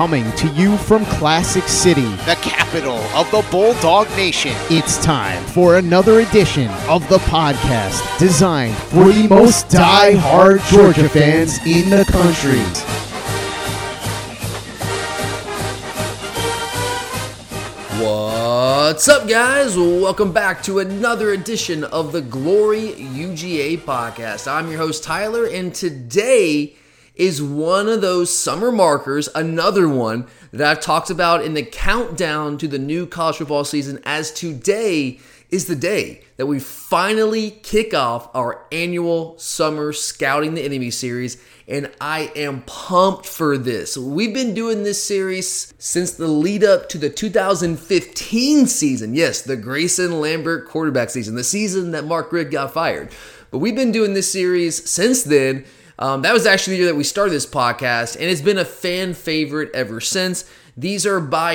Coming to you from Classic City, the capital of the Bulldog Nation. It's time for another edition of the podcast designed for the most die-hard Georgia fans in the country. What's up, guys? Welcome back to another edition of the Glory UGA podcast. I'm your host, Tyler, and today is one of those summer markers, another one that I've talked about in the countdown to the new college football season, as today is the day that we finally kick off our annual summer Scouting the Enemy series, and I am pumped for this. We've been doing this series since the lead up to the 2015 season. Yes, the Grayson Lambert quarterback season, the season that Mark Richt got fired. But we've been doing this series since then. That was actually the year that we started this podcast, and it's been a fan favorite ever since. These are by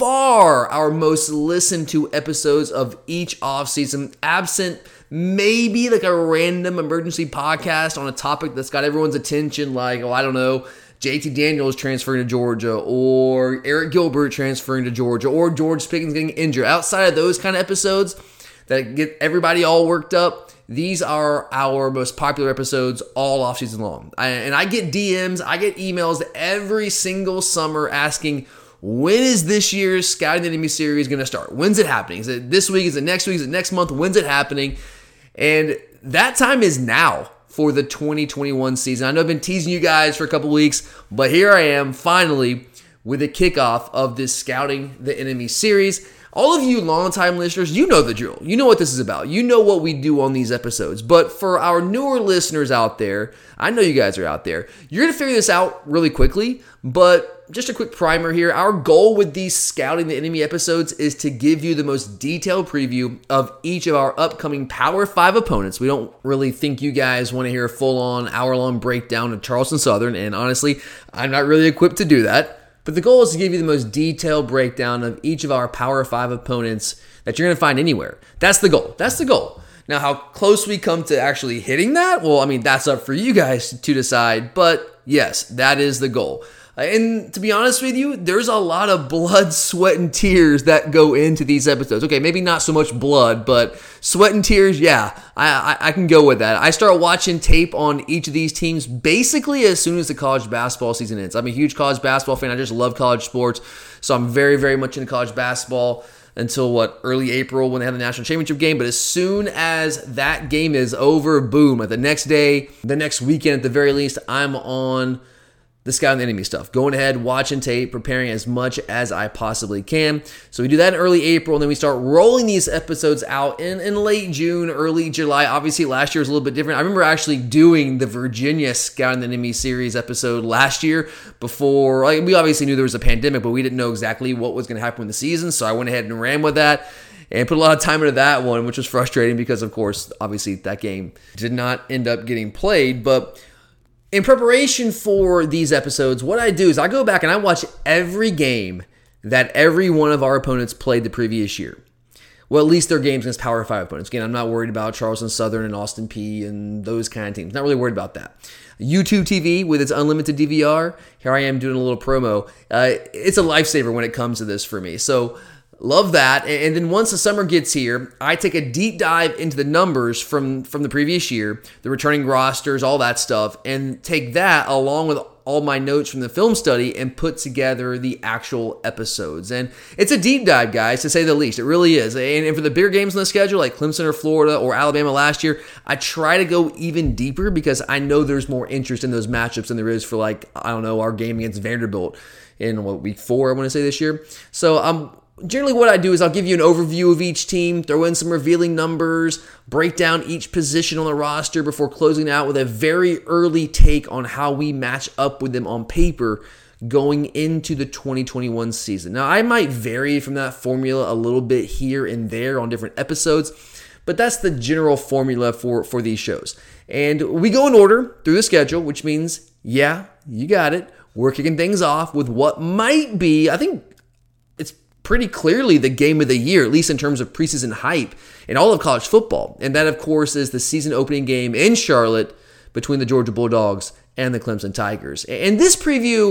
far our most listened to episodes of each offseason, absent maybe like a random emergency podcast on a topic that's got everyone's attention, like, I don't know, JT Daniels transferring to Georgia, or Eric Gilbert transferring to Georgia, or George Pickens getting injured. Outside of those kind of episodes that get everybody all worked up, these are our most popular episodes all offseason long. I get DMs, I get emails every single summer asking, when is this year's Scouting the Enemy series going to start? When's it happening? Is it this week? Is it next week? Is it next month? When's it happening? And that time is now for the 2021 season. I know I've been teasing you guys for a couple weeks, but here I am finally with the kickoff of this Scouting the Enemy series. All of you longtime listeners, you know the drill. You know what this is about. You know what we do on these episodes. But for our newer listeners out there, I know you guys are out there. You're going to figure this out really quickly, but just a quick primer here. Our goal with these Scouting the Enemy episodes is to give you the most detailed preview of each of our upcoming Power 5 opponents. We don't really think you guys want to hear a full-on hour-long breakdown of Charleston Southern, and honestly, I'm not really equipped to do that. But the goal is to give you the most detailed breakdown of each of our Power 5 opponents that you're going to find anywhere. That's the goal. That's the goal. Now, how close we come to actually hitting that, well, I mean, that's up for you guys to decide. But yes, that is the goal. And to be honest with you, there's a lot of blood, sweat, and tears that go into these episodes. Okay, maybe not so much blood, but sweat and tears, yeah, I can go with that. I start watching tape on each of these teams basically as soon as the college basketball season ends. I'm a huge college basketball fan. I just love college sports, so I'm very, very much into college basketball until, early April when they have the national championship game. But as soon as that game is over, boom, at the next day, the next weekend at the very least, I'm on the Scouting the Enemy stuff. Going ahead, watching tape, preparing as much as I possibly can. So we do that in early April, and then we start rolling these episodes out in late June, early July. Obviously, last year was a little bit different. I remember actually doing the Virginia Scouting the Enemy series episode last year before. We obviously knew there was a pandemic, but we didn't know exactly what was going to happen with the season, so I went ahead and ran with that and put a lot of time into that one, which was frustrating because, of course, obviously that game did not end up getting played. But in preparation for these episodes, what I do is I go back and I watch every game that every one of our opponents played the previous year. Well, at least their games against Power 5 opponents. Again, I'm not worried about Charleston Southern and Austin Peay and those kind of teams. Not really worried about that. YouTube TV with its unlimited DVR, here I am doing a little promo. It's a lifesaver when it comes to this for me. So love that. And then once the summer gets here, I take a deep dive into the numbers from the previous year, the returning rosters, all that stuff, and take that along with all my notes from the film study and put together the actual episodes. And it's a deep dive, guys, to say the least. It really is. And for the bigger games on the schedule, like Clemson or Florida or Alabama last year, I try to go even deeper because I know there's more interest in those matchups than there is for, our game against Vanderbilt in week 4, I want to say, this year. So generally what I do is I'll give you an overview of each team, throw in some revealing numbers, break down each position on the roster before closing out with a very early take on how we match up with them on paper going into the 2021 season. Now, I might vary from that formula a little bit here and there on different episodes, but that's the general formula for these shows. And we go in order through the schedule, which means, yeah, you got it, we're kicking things off with what might be, I think it's pretty clearly the game of the year, at least in terms of preseason hype in all of college football. And that, of course, is the season opening game in Charlotte between the Georgia Bulldogs and the Clemson Tigers. And this preview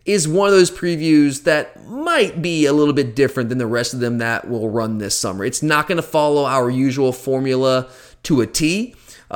is one of those previews that might be a little bit different than the rest of them that will run this summer. It's not going to follow our usual formula to a T,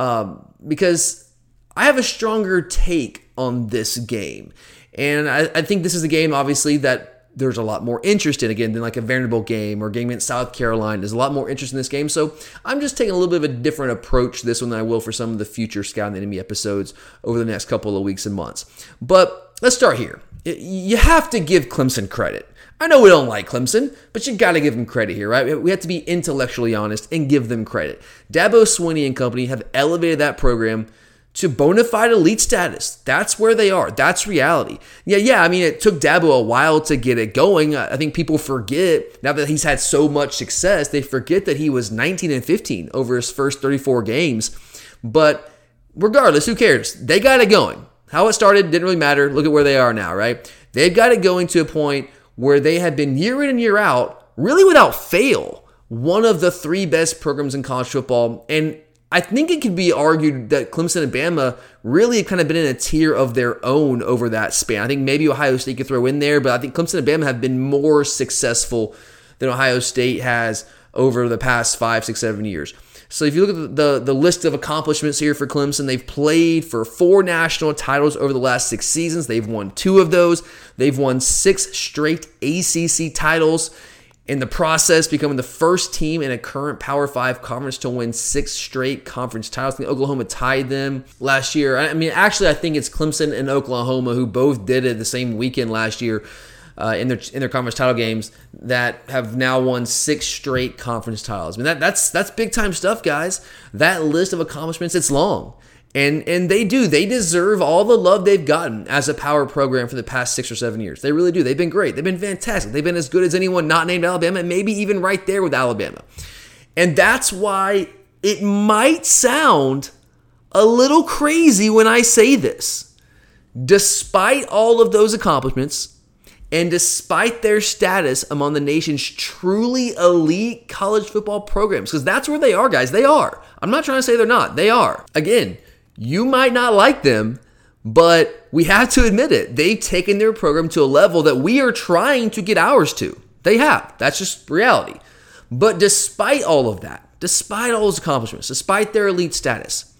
because I have a stronger take on this game. And I think this is a game, obviously, that there's a lot more interest in, again, than like a Vanderbilt game or a game against South Carolina. There's a lot more interest in this game. So I'm just taking a little bit of a different approach to this one than I will for some of the future Scout and Enemy episodes over the next couple of weeks and months. But let's start here. You have to give Clemson credit. I know we don't like Clemson, but you got to give them credit here, right? We have to be intellectually honest and give them credit. Dabo Swinney and company have elevated that program to bona fide elite status. That's where they are. That's reality. Yeah. I mean, it took Dabo a while to get it going. I think people forget, now that he's had so much success, they forget that he was 19-15 over his first 34 games. But regardless, who cares? They got it going. How it started didn't really matter. Look at where they are now, right? They've got it going to a point where they have been year in and year out, really without fail, one of the three best programs in college football. And I think it could be argued that Clemson and Bama really have kind of been in a tier of their own over that span. I think maybe Ohio State could throw in there, but I think Clemson and Bama have been more successful than Ohio State has over the past 5, 6, 7 years. So if you look at the list of accomplishments here for Clemson, they've played for 4 national titles over the last 6 seasons. They've won 2 of those. They've won 6 straight ACC titles. In the process, becoming the first team in a current Power 5 conference to win 6 straight conference titles. I think Oklahoma tied them last year. I mean, actually, I think it's Clemson and Oklahoma who both did it the same weekend last year in their conference title games that have now won 6 straight conference titles. I mean, that's big time stuff, guys. That list of accomplishments, it's long. And they do. They deserve all the love they've gotten as a power program for the past 6 or 7 years. They really do. They've been great. They've been fantastic. They've been as good as anyone not named Alabama, and maybe even right there with Alabama. And that's why it might sound a little crazy when I say this. Despite all of those accomplishments, and despite their status among the nation's truly elite college football programs, because that's where they are, guys. They are. I'm not trying to say they're not. They are. Again, you might not like them, but we have to admit it. They've taken their program to a level that we are trying to get ours to. They have. That's just reality. But despite all of that, despite all those accomplishments, despite their elite status,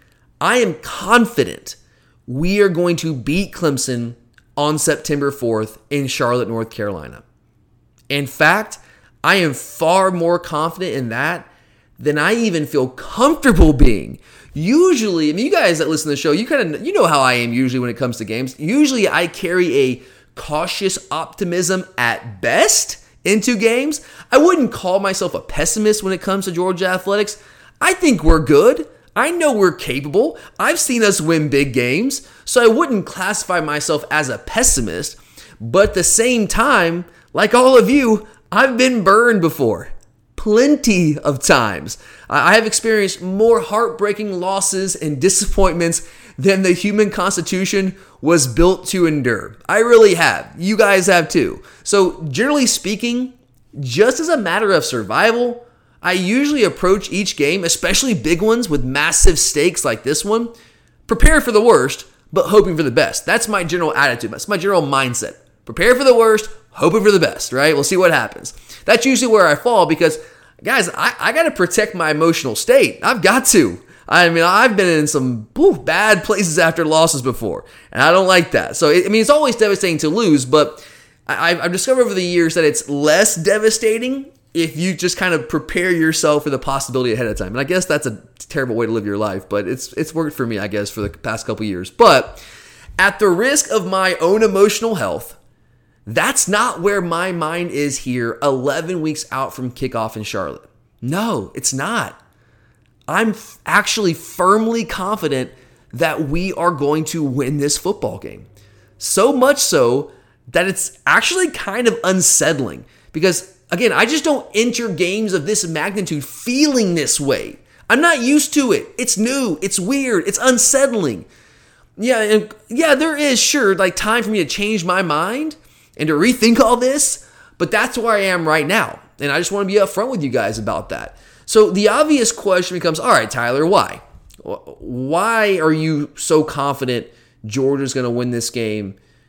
I am confident we are going to beat Clemson on September 4th in Charlotte, North Carolina. In fact, I am far more confident in that than I even feel comfortable being. Usually, I mean, you guys that listen to the show, you know how I am usually when it comes to games. Usually I carry a cautious optimism at best into games. I wouldn't call myself a pessimist when it comes to Georgia athletics. I think we're good. I know we're capable. I've seen us win big games, so I wouldn't classify myself as a pessimist. But at the same time, like all of you, I've been burned before. Plenty of times. I have experienced more heartbreaking losses and disappointments than the human constitution was built to endure. I really have. You guys have too. So generally speaking, just as a matter of survival, I usually approach each game, especially big ones with massive stakes like this one, prepare for the worst, but hoping for the best. That's my general attitude. That's my general mindset. Prepare for the worst, hoping for the best, right? We'll see what happens. That's usually where I fall because, guys, I got to protect my emotional state. I've got to. I mean, I've been in some bad places after losses before, and I don't like that. So, it's always devastating to lose, but I've discovered over the years that it's less devastating if you just kind of prepare yourself for the possibility ahead of time. And I guess that's a terrible way to live your life, but it's worked for me, I guess, for the past couple years. But at the risk of my own emotional health, that's not where my mind is here 11 weeks out from kickoff in Charlotte. No, it's not. I'm actually firmly confident that we are going to win this football game. So much so that it's actually kind of unsettling because, again, I just don't enter games of this magnitude feeling this way. I'm not used to it. It's new. It's weird. It's unsettling. Yeah, there is, sure, like time for me to change my mind and to rethink all this, but that's where I am right now. And I just want to be upfront with you guys about that. So the obvious question becomes, all right, Tyler, why? Why are you so confident Georgia's going to win this game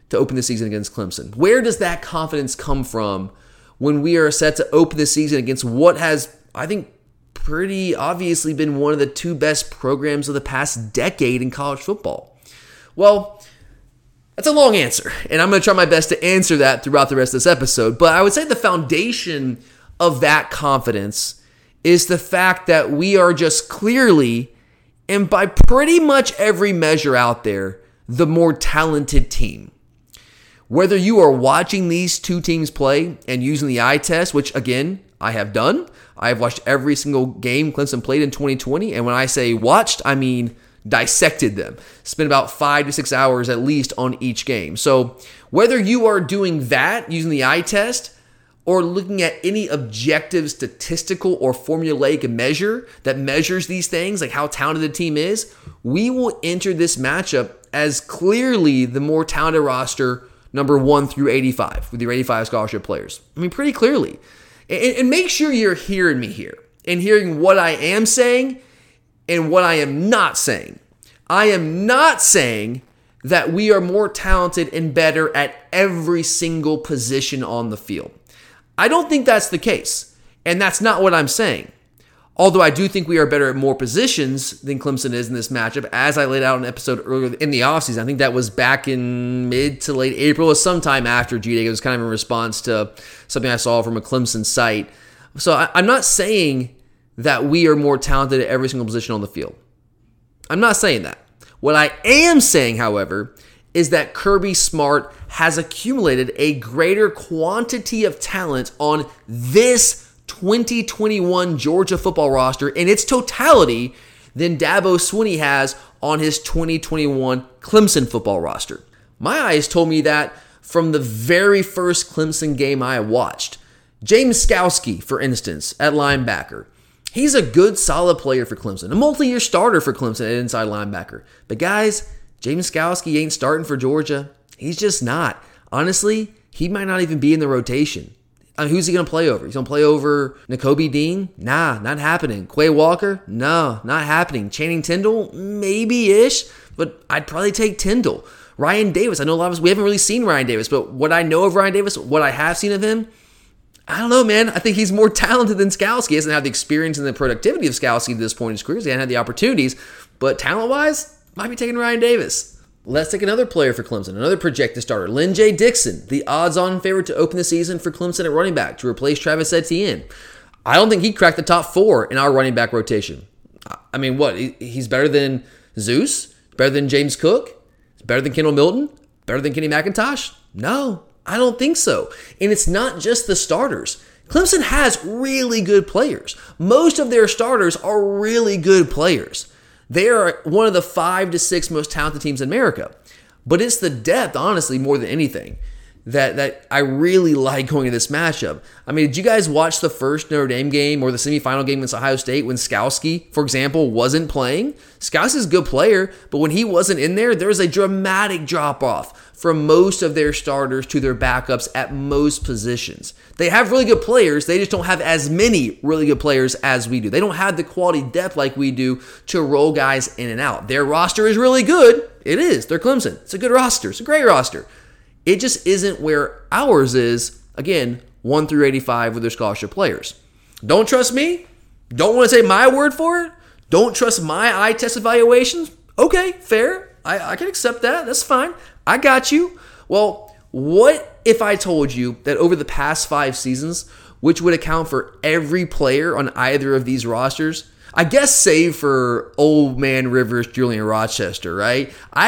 to open the season against Clemson? Where does that confidence come from when we are set to open the season against what has, I think, pretty obviously been one of the two best programs of the past decade in college football? Well, that's a long answer, and I'm going to try my best to answer that throughout the rest of this episode. But I would say the foundation of that confidence is the fact that we are just clearly, and by pretty much every measure out there, the more talented team. Whether you are watching these two teams play and using the eye test, which again, I have done. I have watched every single game Clemson played in 2020. And when I say watched, I mean dissected them. Spent about 5 to 6 hours at least on each game. So whether you are doing that using the eye test or looking at any objective statistical or formulaic measure that measures these things, like how talented the team is, we will enter this matchup as clearly the more talented roster, number 1 through 85, with your 85 scholarship players. I mean, pretty clearly. And make sure you're hearing me here and hearing what I am saying and what I am not saying. I am not saying that we are more talented and better at every single position on the field. I don't think that's the case, and that's not what I'm saying. Although I do think we are better at more positions than Clemson is in this matchup, as I laid out in an episode earlier in the offseason. I think that was back in mid to late April, or sometime after G-Day. It was kind of in response to something I saw from a Clemson site. So I'm not saying that we are more talented at every single position on the field. I'm not saying that. What I am saying, however, is that Kirby Smart has accumulated a greater quantity of talent on this 2021 Georgia football roster in its totality than Dabo Swinney has on his 2021 Clemson football roster. My eyes told me that from the very first Clemson game I watched. James Skalski, for instance, at linebacker. He's a good, solid player for Clemson, a multi-year starter for Clemson at inside linebacker. But guys, James Skalski ain't starting for Georgia. He's just not. Honestly, he might not even be in the rotation. I mean, who's he going to play over? He's going to play over Nakobe Dean? Nah, not happening. Quay Walker? No, not happening. Channing Tindall? Maybe-ish, but I'd probably take Tindall. Ryan Davis, I know a lot of us, we haven't really seen Ryan Davis, but what I know of Ryan Davis, what I have seen of him, I don't know, man. I think he's more talented than Skalski. He doesn't have the experience and the productivity of Skalski to this point in his career. He hasn't had the opportunities, but talent-wise, might be taking Ryan Davis. Let's take another player for Clemson, another projected starter, Lynn J. Dixon, the odds-on favorite to open the season for Clemson at running back to replace Travis Etienne. I don't think he'd crack the top 4 in our running back rotation. I mean, what? He's better than Zeus? Better than James Cook? Better than Kendall Milton? Better than Kenny McIntosh? No, I don't think so. And it's not just the starters. Clemson has really good players. Most of their starters are really good players. They are one of the 5 to 6 most talented teams in America. But it's the depth, honestly, more than anything, that I really like going into this matchup. I mean, did you guys watch the first Notre Dame game or the semifinal game against Ohio State when Skalski, for example, wasn't playing? Skalski's a good player, but when he wasn't in there, there was a dramatic drop-off from most of their starters to their backups at most positions. They have really good players. They just don't have as many really good players as we do. They don't have the quality depth like we do to roll guys in and out. Their roster is really good. It is. They're Clemson. It's a good roster. It's a great roster. It just isn't where ours is, again, 1 through 85 with their scholarship players. Don't trust me? Don't want to take my word for it? Don't trust my eye test evaluations? Okay, fair. I can accept that. That's fine. I got you. Well, what if I told you that over the past 5 seasons, which would account for every player on either of these rosters, I guess save for old man Rivers, Julian Rochester, right? I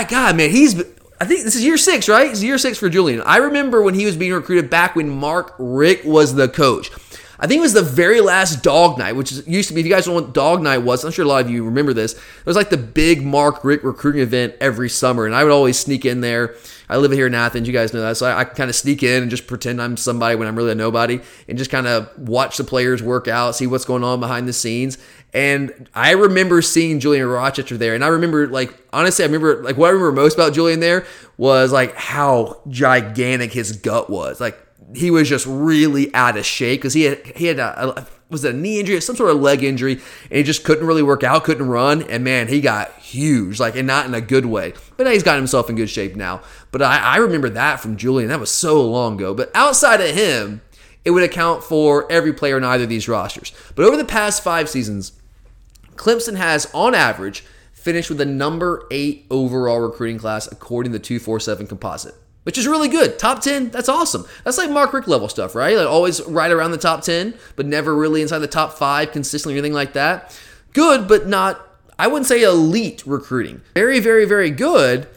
think this is year 6, right? It's year 6 for Julian. I remember when he was being recruited back when Mark Richt was the coach. I think it was the very last Dog Night, which used to be, if you guys don't know what Dog Night was, I'm sure a lot of you remember this. It was like the big Mark Richt recruiting event every summer, and I would always sneak in there. I live here in Athens, you guys know that, so I kind of sneak in and just pretend I'm somebody when I'm really a nobody, and just kind of watch the players work out, see what's going on behind the scenes. And I remember seeing Julian Rochester there, and I remember, honestly, what I remember most about Julian there was, how gigantic his gut was. he was just really out of shape because he had was it a knee injury, some sort of leg injury, and he just couldn't really work out, couldn't run, and man, he got huge, like, and not in a good way. But now he's got himself in good shape now. But I remember that from Julian. That was so long ago. But outside of him, it would account for every player in either of these rosters. But over the past 5 seasons, Clemson has, on average, finished with the number 8 overall recruiting class according to the 247 composite, which is really good. Top 10, that's awesome. That's like Mark Richt level stuff, right? Like always right around the top 10, but never really inside the top 5 consistently or anything like that. Good, but not, I wouldn't say elite recruiting. Very, very, very good,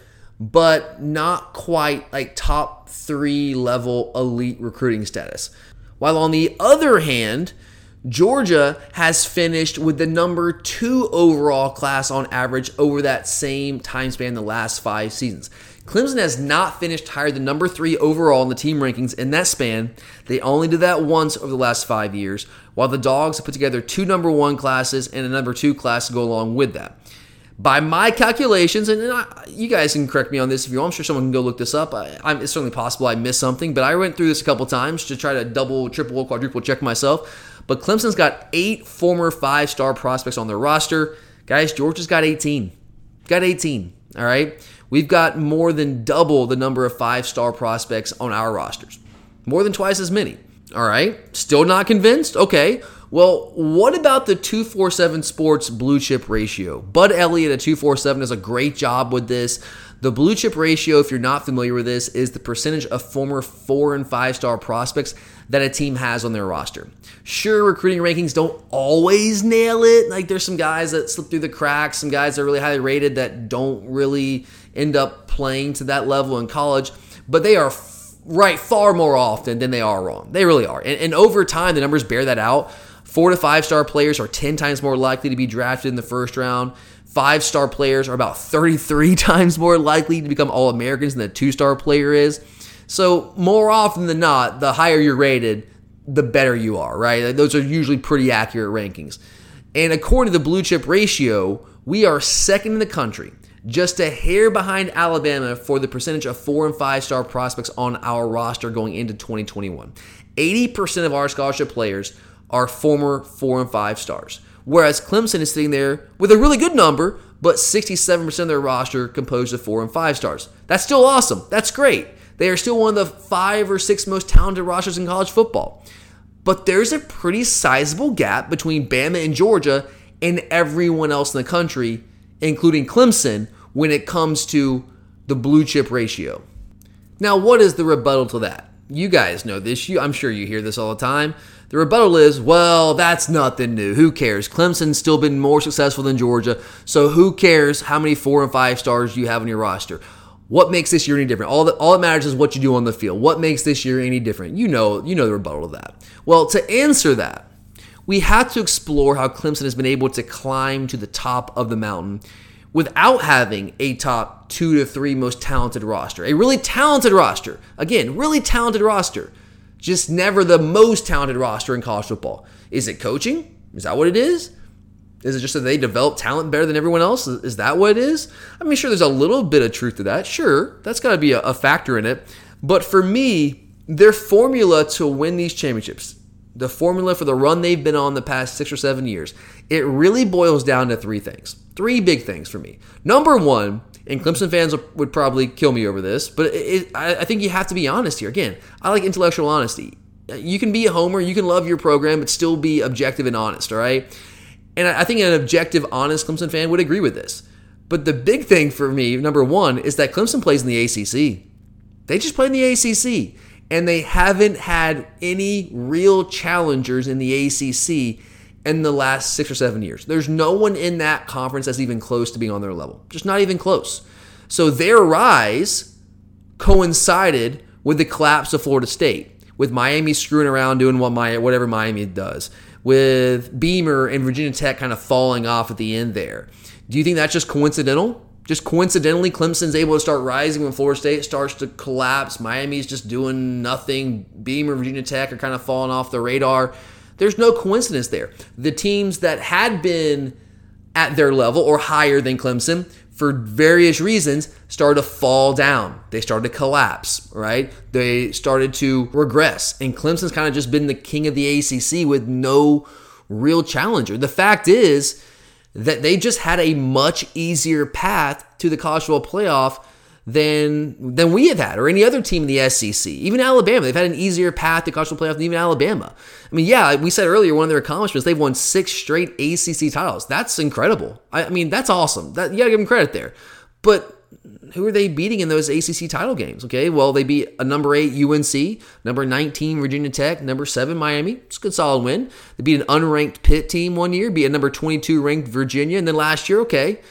but not quite like top 3 level elite recruiting status. While on the other hand, Georgia has finished with the number 2 overall class on average over that same time span the last 5 seasons. Clemson has not finished higher than number 3 overall in the team rankings in that span. They only did that once over the last 5 years, while the Dogs have put together 2 number 1 classes and a number 2 class to go along with that. By my calculations, and you guys can correct me on this if you want, I'm sure someone can go look this up. It's certainly possible I missed something, but I went through this a couple times to try to double, triple, quadruple check myself. But Clemson's got 8 former 5-star prospects on their roster. Guys, Georgia's got 18. Got 18, all right? We've got more than double the number of 5-star prospects on our rosters. More than twice as many, all right? Still not convinced? Okay. Well, what about the 247 Sports blue chip ratio? Bud Elliott at 247 does a great job with this. The blue chip ratio, if you're not familiar with this, is the percentage of former 4- and 5-star prospects that a team has on their roster. Sure, recruiting rankings don't always nail it. Like there's some guys that slip through the cracks, some guys that are really highly rated that don't really end up playing to that level in college, but they are right far more often than they are wrong. They really are. And over time, the numbers bear that out. 4- to 5-star players are 10 times more likely to be drafted in the first round. 5-star players are about 33 times more likely to become All-Americans than a 2-star player is. So more often than not, the higher you're rated, the better you are, right? Those are usually pretty accurate rankings. And according to the blue chip ratio, we are second in the country, just a hair behind Alabama for the percentage of 4- and 5-star prospects on our roster going into 2021. 80% of our scholarship players are former 4- and 5-stars, whereas Clemson is sitting there with a really good number, but 67% of their roster composed of 4- and 5-stars. That's still awesome. That's great. They are still one of the 5 or 6 most talented rosters in college football. But there's a pretty sizable gap between Bama and Georgia and everyone else in the country, including Clemson, when it comes to the blue chip ratio. Now, what is the rebuttal to that? You guys know this. I'm sure you hear this all the time. The rebuttal is, well, that's nothing new. Who cares? Clemson's still been more successful than Georgia, so who cares how many 4- and 5-stars you have on your roster? What makes this year any different? All that matters is what you do on the field. What makes this year any different? You know the rebuttal to that. Well, to answer that, we have to explore how Clemson has been able to climb to the top of the mountain without having a top 2 to 3 most talented roster. A really talented roster. Again, really talented roster. Just never the most talented roster in college football. Is it coaching? Is that what it is? Is it just that they develop talent better than everyone else? Is that what it is? I mean, sure, there's a little bit of truth to that. Sure, that's got to be a factor in it. But for me, their formula to win these championships, the formula for the run they've been on the past 6 or 7 years, it really boils down to 3 things. 3 big things for me. Number 1, and Clemson fans would probably kill me over this, but I think you have to be honest here. Again, I like intellectual honesty. You can be a homer, you can love your program, but still be objective and honest, all right? And I think an objective, honest Clemson fan would agree with this. But the big thing for me, number 1, is that Clemson plays in the ACC. They just play in the ACC. And they haven't had any real challengers in the ACC in the last 6 or 7 years. There's no one in that conference that's even close to being on their level. Just not even close. So their rise coincided with the collapse of Florida State, with Miami screwing around doing whatever Miami does, with Beamer and Virginia Tech kind of falling off at the end there. Do you think that's just coincidental? Just coincidentally, Clemson's able to start rising when Florida State starts to collapse. Miami's just doing nothing. Beamer, Virginia Tech are kind of falling off the radar. There's no coincidence there. The teams that had been at their level or higher than Clemson for various reasons, started to fall down. They started to collapse, right? They started to regress. And Clemson's kind of just been the king of the ACC with no real challenger. The fact is that they just had a much easier path to the college football playoff than we have had, or any other team in the SEC. Even Alabama, they've had an easier path to college football playoff than even Alabama. I mean, yeah, we said earlier, one of their accomplishments, they've won 6 straight ACC titles. That's incredible. I mean, that's awesome. You got to give them credit there. But who are they beating in those ACC title games? Okay, well, they beat a number 8 UNC, number 19 Virginia Tech, number 7 Miami. It's a good solid win. They beat an unranked Pitt team one year, beat a number 22 ranked Virginia, and then last year,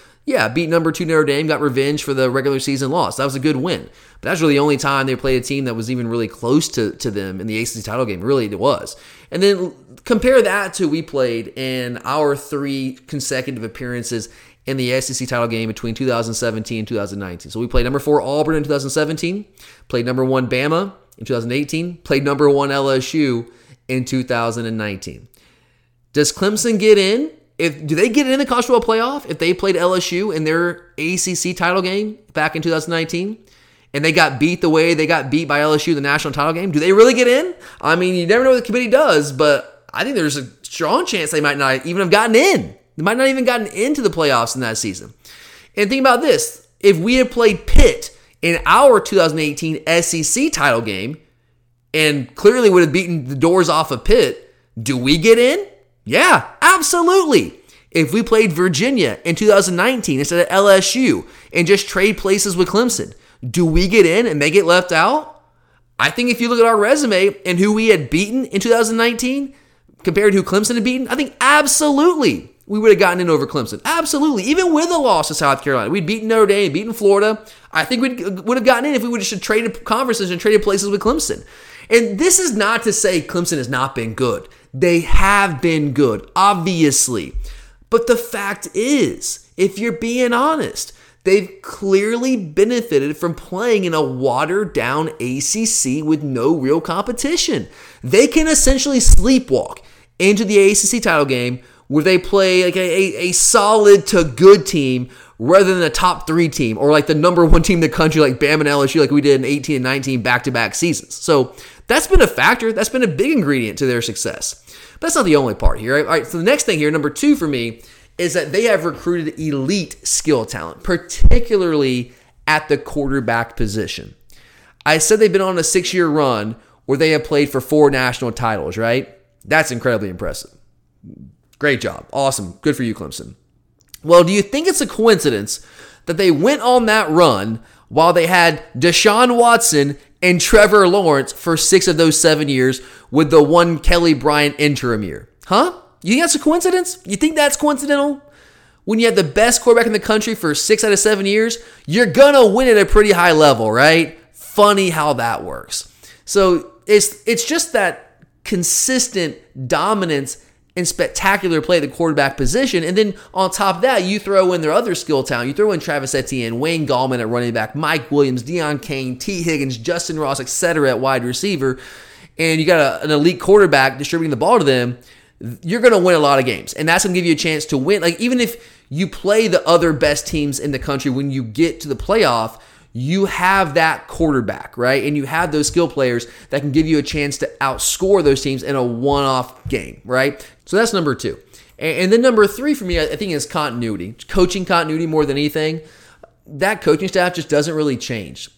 beat number 2 Notre Dame, got revenge for the regular season loss. That was a good win. But that's really the only time they played a team that was even really close to them in the ACC title game. Really, it was. And then compare that to we played in our 3 consecutive appearances in the SEC title game between 2017 and 2019. So we played number 4 Auburn in 2017, played number 1 Bama in 2018, played number 1 LSU in 2019. Does Clemson get in? Do they get in the college football playoff if they played LSU in their ACC title game back in 2019 and they got beat the way they got beat by LSU in the national title game? Do they really get in? I mean, you never know what the committee does, but I think there's a strong chance they might not even have gotten in. They might not even gotten into the playoffs in that season. And think about this. If we had played Pitt in our 2018 SEC title game and clearly would have beaten the doors off of Pitt, do we get in? Yeah, absolutely. If we played Virginia in 2019 instead of LSU and just trade places with Clemson, do we get in and they get left out? I think if you look at our resume and who we had beaten in 2019 compared to who Clemson had beaten, I think absolutely we would have gotten in over Clemson. Absolutely. Even with a loss to South Carolina. We'd beaten Notre Dame, beaten Florida. I think we would have gotten in if we would have just traded conferences and traded places with Clemson. And this is not to say Clemson has not been good. They have been good, obviously. But the fact is, if you're being honest, they've clearly benefited from playing in a watered-down ACC with no real competition. They can essentially sleepwalk into the ACC title game where they play like a solid to good team rather than a top 3 team or like the number 1 team in the country like Bama and LSU like we did in 18 and 19 back-to-back seasons. So that's been a factor. That's been a big ingredient to their success. But that's not the only part here. Right? All right, so the next thing here, number 2 for me, is that they have recruited elite skill talent, particularly at the quarterback position. I said they've been on a 6-year run where they have played for 4 national titles, right? That's incredibly impressive. Great job. Awesome. Good for you, Clemson. Well, do you think it's a coincidence that they went on that run while they had Deshaun Watson and Trevor Lawrence for 6 of those 7 years with the 1 Kelly Bryant interim year? Huh? You think that's a coincidence? You think that's coincidental? When you have the best quarterback in the country for 6 out of 7 years, you're going to win at a pretty high level, right? Funny how that works. So it's just that consistent dominance and spectacular play at the quarterback position. And then on top of that, you throw in their other skill talent. You throw in Travis Etienne, Wayne Gallman at running back, Mike Williams, Deion Kane, T. Higgins, Justin Ross, etc. at wide receiver. And you got an elite quarterback distributing the ball to them. You're going to win a lot of games. And that's going to give you a chance to win. Like even if you play the other best teams in the country, when you get to the playoff, you have that quarterback, right? And you have those skill players that can give you a chance to outscore those teams in a one-off game, right? So that's number 2. And then number 3 for me, I think is continuity. Coaching continuity more than anything. That coaching staff just doesn't really change.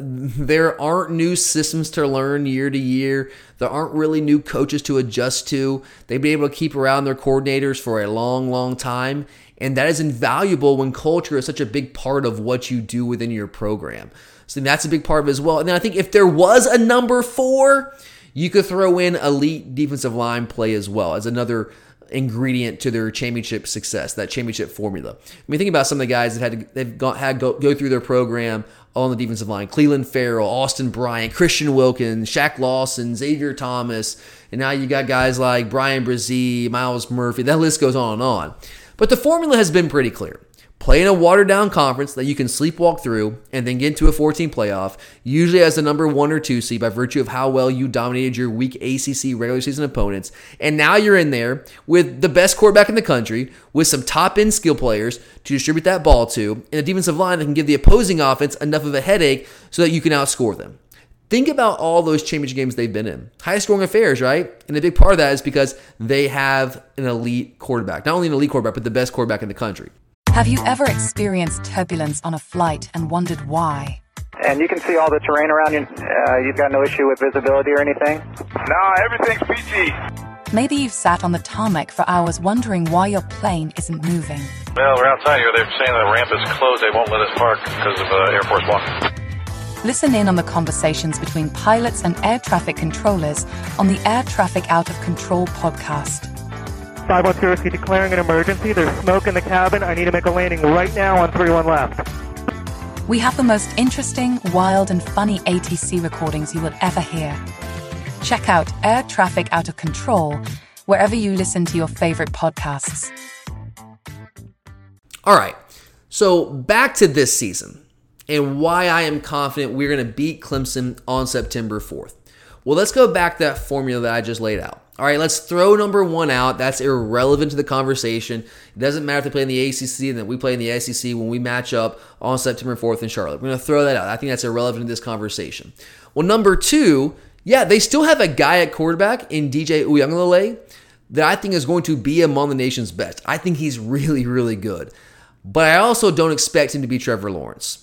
There aren't new systems to learn year to year. There aren't really new coaches to adjust to. They've been able to keep around their coordinators for a long, long time. And that is invaluable when culture is such a big part of what you do within your program. So that's a big part of it as well. And then I think if there was a number 4, you could throw in elite defensive line play as well as another ingredient to their championship success, that championship formula. I mean, think about some of the guys that they've had go through their program on the defensive line. Cleveland Farrell, Austin Bryant, Christian Wilkins, Shaq Lawson, Xavier Thomas, and now you got guys like Brian Brzee, Miles Murphy. That list goes on and on. But the formula has been pretty clear. Play in a watered-down conference that you can sleepwalk through and then get into a 14 playoff, usually as the number 1 or 2 seed by virtue of how well you dominated your weak ACC regular season opponents. And now you're in there with the best quarterback in the country, with some top-end skill players to distribute that ball to, and a defensive line that can give the opposing offense enough of a headache so that you can outscore them. Think about all those championship games they've been in. High-scoring affairs, right? And a big part of that is because they have an elite quarterback. Not only an elite quarterback, but the best quarterback in the country. Have you ever experienced turbulence on a flight and wondered why? And you can see all the terrain around you. You've got no issue with visibility or anything? No, everything's PG. Maybe you've sat on the tarmac for hours wondering why your plane isn't moving. Well, we're outside here. They're saying the ramp is closed. They won't let us park because of Air Force One. Listen in on the conversations between pilots and air traffic controllers on the Air Traffic Out of Control podcast. 510 Whiskey declaring an emergency. There's smoke in the cabin. I need to make a landing right now on 31 left. We have the most interesting, wild, and funny ATC recordings you will ever hear. Check out Air Traffic Out of Control wherever you listen to your favorite podcasts. All right, so back to this season and why I am confident we're going to beat Clemson on September 4th. Well, let's go back to that formula that I just laid out. All right, let's throw number 1 out. That's irrelevant to the conversation. It doesn't matter if they play in the ACC and then we play in the SEC when we match up on September 4th in Charlotte. We're going to throw that out. I think that's irrelevant to this conversation. Well, number 2, yeah, they still have a guy at quarterback in DJ Uiagalelei that I think is going to be among the nation's best. I think he's really, really good. But I also don't expect him to be Trevor Lawrence.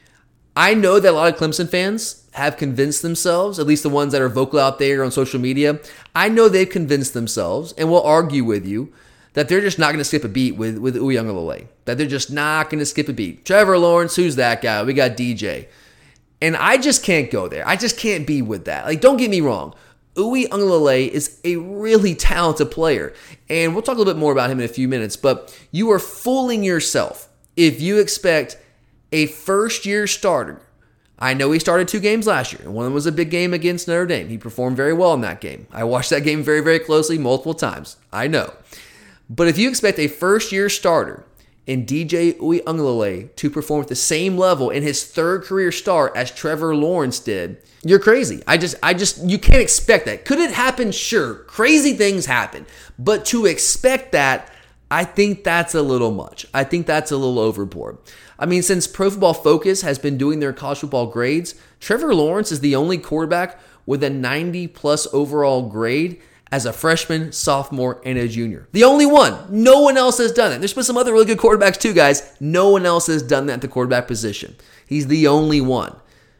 I know that a lot of Clemson fans have convinced themselves, at least the ones that are vocal out there on social media, I know they've convinced themselves and will argue with you that they're just not going to skip a beat with Uiagalelei, that they're just not going to skip a beat. Trevor Lawrence, who's that guy? We got DJ. And I just can't go there. I just can't be with that. Like, don't get me wrong. Uiagalelei is a really talented player, and we'll talk a little bit more about him in a few minutes, but you are fooling yourself if you expect a first-year starter. I know he started 2 games last year, and one of them was a big game against Notre Dame. He performed very well in that game. I watched that game very, very closely multiple times. I know. But if you expect a first-year starter in DJ Uiagalelei to perform at the same level in his 3rd career start as Trevor Lawrence did, you're crazy. You can't expect that. Could it happen? Sure. Crazy things happen. But to expect that, I think that's a little much. I think that's a little overboard. I mean, since Pro Football Focus has been doing their college football grades, Trevor Lawrence is the only quarterback with a 90-plus overall grade as a freshman, sophomore, and a junior. The only one. No one else has done it. There's been some other really good quarterbacks too, guys. No one else has done that at the quarterback position. He's the only one.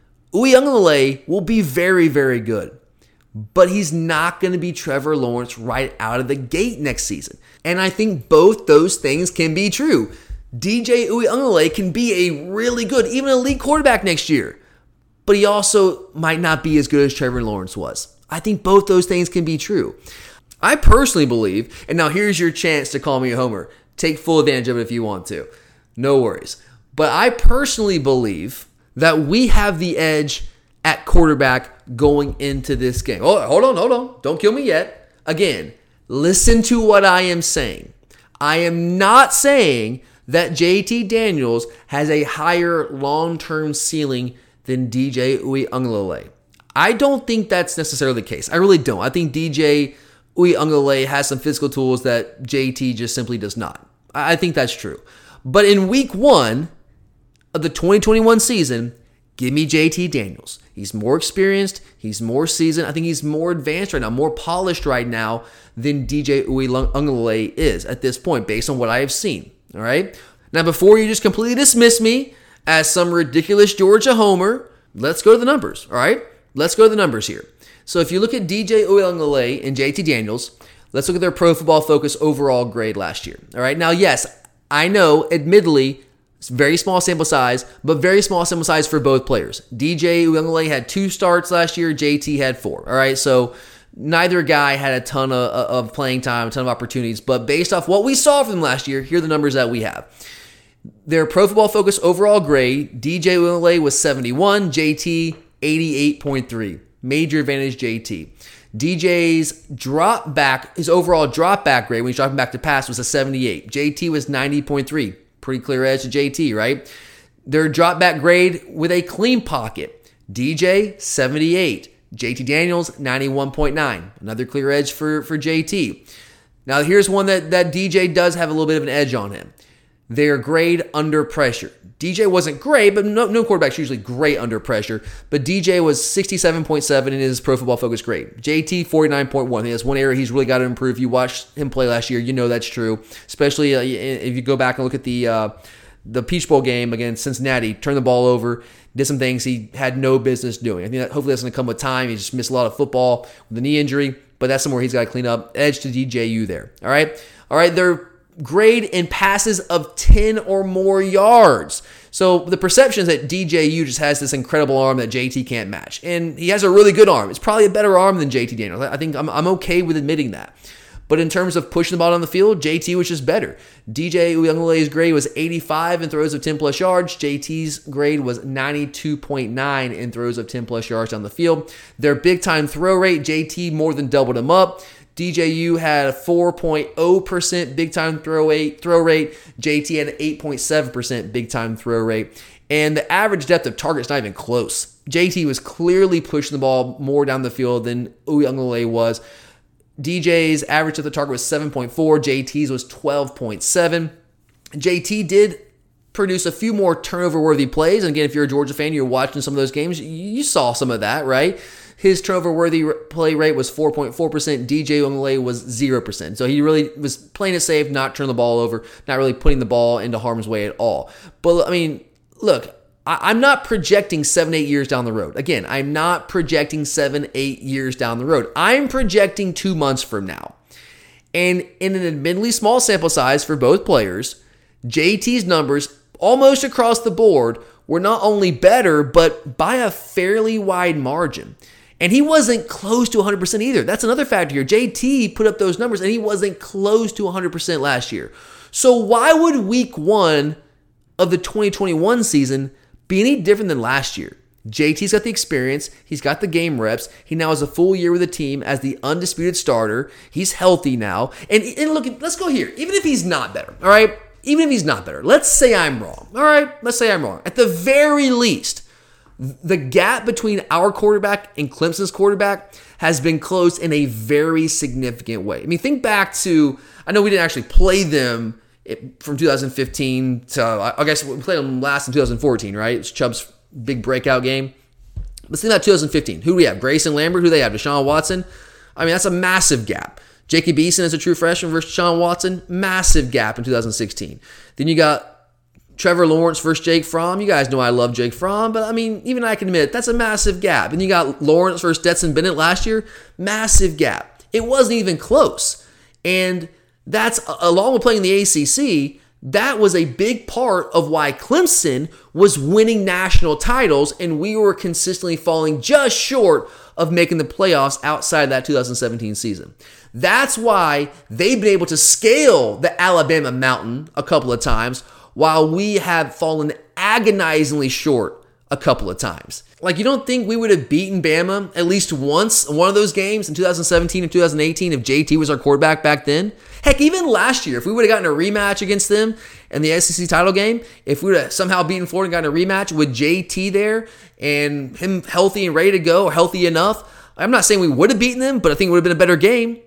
Uiagalelei will be very, very good, but he's not going to be Trevor Lawrence right out of the gate next season. And I think both those things can be true. DJ Uiagalelei can be a really good, even elite quarterback next year, but he also might not be as good as Trevor Lawrence was. I think both those things can be true. I personally believe, and now here's your chance to call me a homer. Take full advantage of it if you want to. No worries. But I personally believe that we have the edge at quarterback going into this game. Oh, hold on. Don't kill me yet. Again, listen to what I am saying. I am not saying that JT Daniels has a higher long-term ceiling than DJ Uiagalelei. I don't think that's necessarily the case. I really don't. I think DJ Uiagalelei has some physical tools that JT just simply does not. I think that's true. But in week 1 of the 2021 season, give me JT Daniels. He's more experienced. He's more seasoned. I think he's more advanced right now, more polished right now than DJ Uiagalelei is at this point, based on what I have seen. All right? Now, before you just completely dismiss me as some ridiculous Georgia homer, let's go to the numbers. All right? Let's go to the numbers here. So if you look at DJ Uiagalelei and JT Daniels, let's look at their Pro Football Focus overall grade last year. All right? Now, yes, I know, admittedly, it's very small sample size, but very small sample size for both players. DJ Uiagalelei had 2 starts last year. JT had 4. All right? So neither guy had a ton of playing time, a ton of opportunities, but based off what we saw from them last year, here are the numbers that we have. Their Pro Football Focus overall grade, DJ Uiagalelei was 71, JT 88.3. Major advantage JT. DJ's drop back, his overall drop back grade when he's dropping back to pass was a 78. JT was 90.3. pretty clear edge to JT, right? Their drop back grade with a clean pocket. DJ, 78. JT Daniels, 91.9. Another clear edge for JT. Now, here's one that DJ does have a little bit of an edge on him. Their grade under pressure. DJ wasn't great, but no quarterback's usually great under pressure. But DJ was 67.7 in his Pro Football Focus grade. JT, 49.1. I think that's one area he's really got to improve. If you watched him play last year, you know that's true. Especially if you go back and look at the Peach Bowl game against Cincinnati, turned the ball over, did some things he had no business doing. I think that hopefully that's going to come with time. He just missed a lot of football with a knee injury, but that's somewhere he's got to clean up. Edge to DJU there. All right. Their grade in passes of 10 or more yards. So the perception is that DJU just has this incredible arm that JT can't match. And he has a really good arm. It's probably a better arm than JT Daniels. I think I'm okay with admitting that. But in terms of pushing the ball on the field, JT was just better. DJ Uiagalelei's grade was 85 in throws of 10 plus yards. JT's grade was 92.9 in throws of 10 plus yards down the field. Their big time throw rate, JT more than doubled him up. DJU had a 4.0% big time throw rate. JT had an 8.7% big time throw rate. And the average depth of target is not even close. JT was clearly pushing the ball more down the field than Uiagalelei was. DJ's average depth of target was 7.4. JT's was 12.7. JT did produce a few more turnover-worthy plays. And again, if you're a Georgia fan, you're watching some of those games, you saw some of that, right? His turnover-worthy play rate was 4.4%. DJ Uiagalelei was 0%. So he really was playing it safe, not turning the ball over, not really putting the ball into harm's way at all. But, I mean, look, I'm not projecting 7-8 years down the road. Again, I'm not projecting 7-8 years down the road. I'm projecting 2 months from now. And in an admittedly small sample size for both players, JT's numbers almost across the board were not only better, but by a fairly wide margin. And he wasn't close to 100% either. That's another factor here. JT put up those numbers, and he wasn't close to 100% last year. So why would week 1 of the 2021 season be any different than last year? JT's got the experience. He's got the game reps. He now has a full year with the team as the undisputed starter. He's healthy now. And look, let's go here. Even if he's not better, all right? Even if he's not better, let's say I'm wrong, all right? Let's say I'm wrong. At the very least, the gap between our quarterback and Clemson's quarterback has been closed in a very significant way. I mean, think back to, I know we didn't actually play them from 2015 to, I guess we played them last in 2014, right? It's Chubb's big breakout game. Let's think about 2015. Who do we have? Grayson Lambert. Who do they have? Deshaun Watson. I mean, that's a massive gap. Jacob Eason as a true freshman versus Deshaun Watson. Massive gap in 2016. Then you got Trevor Lawrence versus Jake Fromm. You guys know I love Jake Fromm, but I mean, even I can admit that's a massive gap. And you got Lawrence versus Stetson Bennett last year. Massive gap. It wasn't even close. And that's, along with playing the ACC, that was a big part of why Clemson was winning national titles, and we were consistently falling just short of making the playoffs outside that 2017 season. That's why they've been able to scale the Alabama mountain a couple of times, while we have fallen agonizingly short a couple of times. Like, you don't think we would have beaten Bama at least once in one of those games in 2017 and 2018 if JT was our quarterback back then? Heck, even last year, if we would have gotten a rematch against them in the SEC title game, if we would have somehow beaten Florida and gotten a rematch with JT there and him healthy and ready to go, or healthy enough, I'm not saying we would have beaten them, but I think it would have been a better game.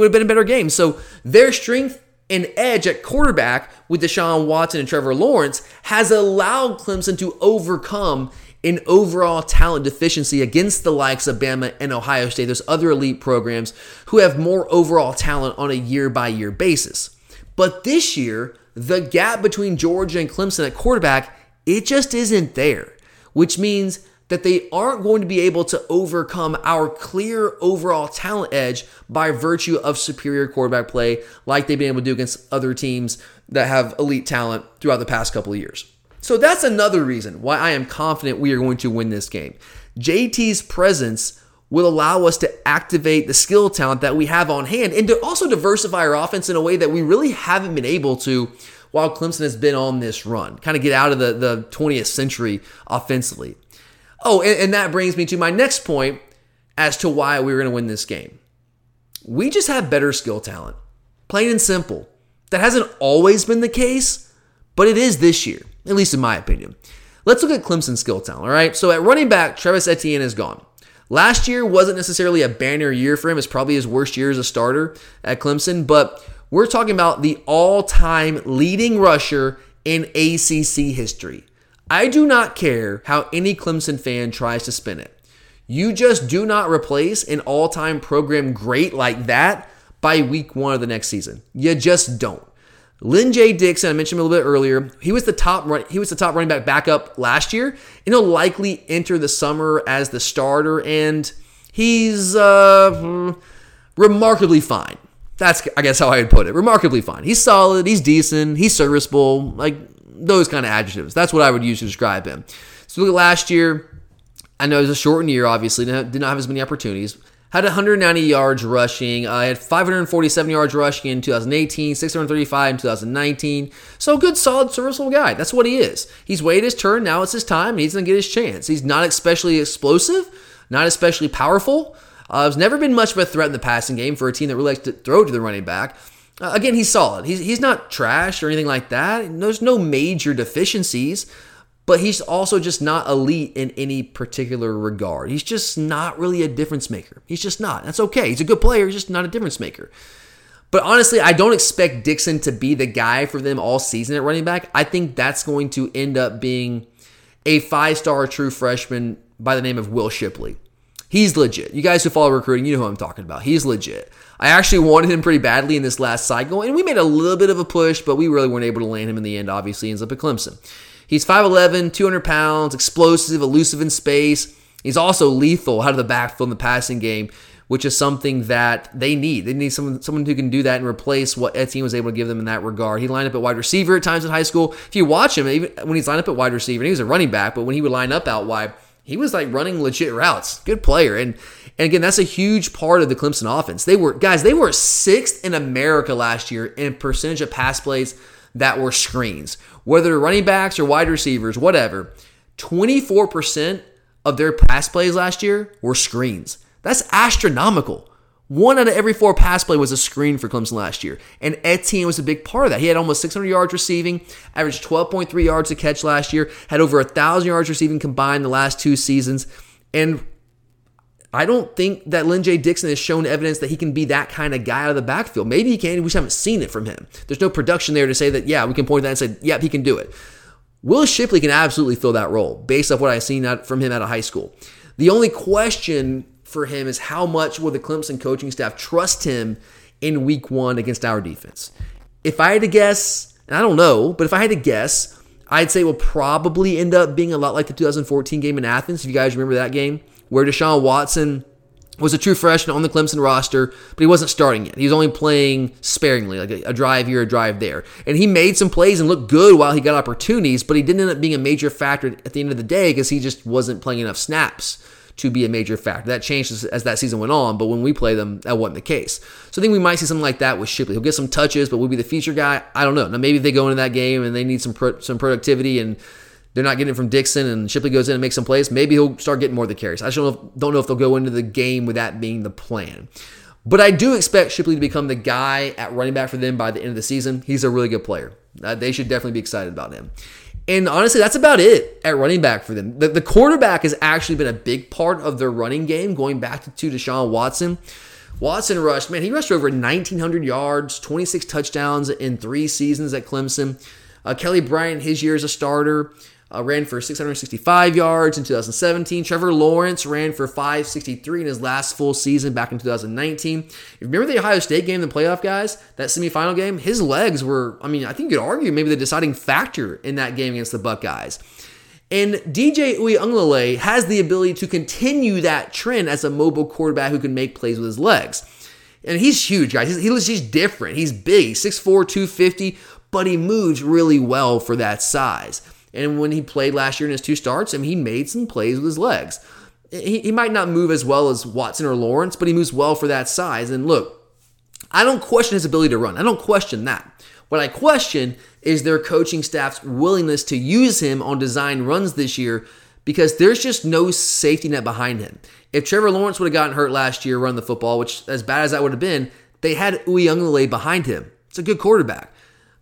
So their strength and edge at quarterback with Deshaun Watson and Trevor Lawrence has allowed Clemson to overcome an overall talent deficiency against the likes of Bama and Ohio State. There's other elite programs who have more overall talent on a year-by-year basis. But this year, the gap between Georgia and Clemson at quarterback, it just isn't there, which means that they aren't going to be able to overcome our clear overall talent edge by virtue of superior quarterback play like they've been able to do against other teams that have elite talent throughout the past couple of years. So that's another reason why I am confident we are going to win this game. JT's presence will allow us to activate the skill talent that we have on hand and to also diversify our offense in a way that we really haven't been able to while Clemson has been on this run. Kind of get out of the 20th century offensively. Oh, and that brings me to my next point as to why we're going to win this game. We just have better skill talent. Plain and simple. That hasn't always been the case, but it is this year, at least in my opinion. Let's look at Clemson's skill talent, all right? So at running back, Travis Etienne is gone. Last year wasn't necessarily a banner year for him. It's probably his worst year as a starter at Clemson, but we're talking about the all-time leading rusher in ACC history. I do not care how any Clemson fan tries to spin it. You just do not replace an all-time program great like that by week 1 of the next season. You just don't. Lyn-J Dixon, I mentioned him a little bit earlier. He was the top running back backup last year, and he'll likely enter the summer as the starter, and he's remarkably fine. That's, I guess, how I would put it. Remarkably fine. He's solid. He's decent. He's serviceable. Like those kind of adjectives. That's what I would use to describe him. So look at last year. I know it was a shortened year, obviously. Did not have as many opportunities. Had 190 yards rushing. Had 547 yards rushing in 2018, 635 in 2019. So good, solid, serviceable guy. That's what he is. He's waited his turn. Now it's his time, and he's going to get his chance. He's not especially explosive, not especially powerful. Has never been much of a threat in the passing game for a team that really likes to throw to the running back. Again, he's solid. He's not trash or anything like that. There's no major deficiencies, but he's also just not elite in any particular regard. He's just not really a difference maker. He's just not. That's okay. He's a good player. He's just not a difference maker. But honestly, I don't expect Dixon to be the guy for them all season at running back. I think that's going to end up being a 5-star true freshman by the name of Will Shipley. He's legit. You guys who follow recruiting, you know who I'm talking about. He's legit. I actually wanted him pretty badly in this last cycle, and we made a little bit of a push, but we really weren't able to land him in the end. Obviously, he ends up at Clemson. He's 5'11", 200 pounds, explosive, elusive in space. He's also lethal out of the backfield in the passing game, which is something that they need. They need someone who can do that and replace what Etienne was able to give them in that regard. He lined up at wide receiver at times in high school. If you watch him, even when he's lined up at wide receiver, and he was a running back, but when he would line up out wide, he was like running legit routes. Good player. And again, that's a huge part of the Clemson offense. They were 6th in America last year in percentage of pass plays that were screens. Whether they're running backs or wide receivers, whatever, 24% of their pass plays last year were screens. That's astronomical. 1 out of every 4 pass play was a screen for Clemson last year. And Etienne was a big part of that. He had almost 600 yards receiving, averaged 12.3 yards a catch last year, had over 1,000 yards receiving combined the last 2 seasons. And I don't think that Lyn-J Dixon has shown evidence that he can be that kind of guy out of the backfield. Maybe he can. We just haven't seen it from him. There's no production there to say that, yeah, we can point to that and say, yep, he can do it. Will Shipley can absolutely fill that role based off what I've seen from him out of high school. The only question for him is how much will the Clemson coaching staff trust him in week 1 against our defense? If I had to guess, and I don't know, but if I had to guess, I'd say it will probably end up being a lot like the 2014 game in Athens, if you guys remember that game, where Deshaun Watson was a true freshman on the Clemson roster, but he wasn't starting yet. He was only playing sparingly, like a drive here, a drive there. And he made some plays and looked good while he got opportunities, but he didn't end up being a major factor at the end of the day because he just wasn't playing enough snaps to be a major factor. That changed as that season went on, but when we play them, that wasn't the case. So I think we might see something like that with Shipley. He'll get some touches, but will be the feature guy? I don't know. Now maybe they go into that game and they need some productivity and they're not getting it from Dixon and Shipley goes in and makes some plays. Maybe he'll start getting more of the carries. I just don't know if they'll go into the game with that being the plan. But I do expect Shipley to become the guy at running back for them by the end of the season. He's a really good player. They should definitely be excited about him. And honestly, that's about it at running back for them. The quarterback has actually been a big part of their running game, going back to Deshaun Watson. Watson rushed, he rushed over 1,900 yards, 26 touchdowns in 3 seasons at Clemson. Kelly Bryant, his year as a starter, ran for 665 yards in 2017. Trevor Lawrence ran for 563 in his last full season back in 2019. If you remember the Ohio State game in the playoff, guys, that semifinal game, his legs were, I think you could argue maybe the deciding factor in that game against the Buckeyes. And DJ Uiagalelei has the ability to continue that trend as a mobile quarterback who can make plays with his legs. And he's huge, guys. He's different. He's big, 6'4", 250, but he moves really well for that size. And when he played last year in his 2 starts, he made some plays with his legs. He might not move as well as Watson or Lawrence, but he moves well for that size. And look, I don't question his ability to run. I don't question that. What I question is their coaching staff's willingness to use him on design runs this year because there's just no safety net behind him. If Trevor Lawrence would have gotten hurt last year running the football, which as bad as that would have been, they had Uiagalelei behind him. It's a good quarterback.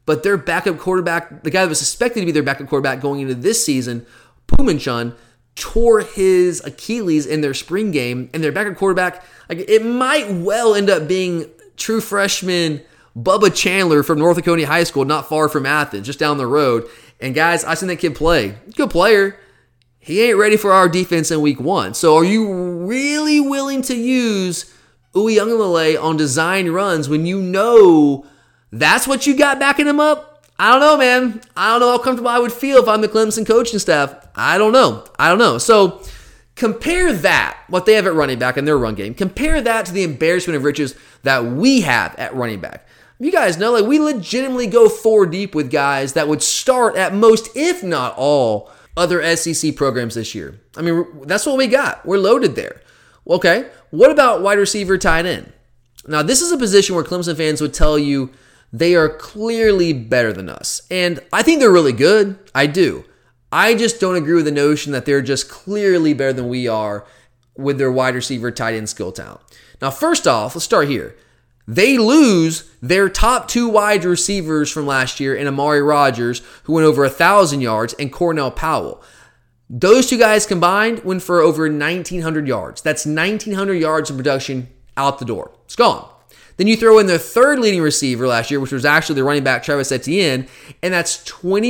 but their backup quarterback, the guy that was suspected to be their backup quarterback going into this season, Pumanchun, tore his Achilles in their spring game, and their backup quarterback, it might well end up being true freshman Bubba Chandler from North Laconia High School, not far from Athens, just down the road. And guys, I've seen that kid play. Good player. He ain't ready for our defense in week 1. So are you really willing to use Uiagalelei on design runs when you know that's what you got backing him up? I don't know, man. I don't know how comfortable I would feel if I'm the Clemson coaching staff. I don't know. So compare that, what they have at running back in their run game. Compare that to the embarrassment of riches that we have at running back. You guys know, we legitimately go 4 deep with guys that would start at most, if not all, other SEC programs this year. I mean, that's what we got. We're loaded there. Okay, what about wide receiver, tight end? Now, this is a position where Clemson fans would tell you they are clearly better than us. And I think they're really good. I do. I just don't agree with the notion that they're just clearly better than we are with their wide receiver, tight end skill talent. Now, first off, let's start here. They lose their top 2 wide receivers from last year in Amari Rogers, who went over 1,000 yards, and Cornell Powell. Those 2 guys combined went for over 1,900 yards. That's 1,900 yards of production out the door. It's gone. Then you throw in their 3rd leading receiver last year, which was actually the running back Travis Etienne, and that's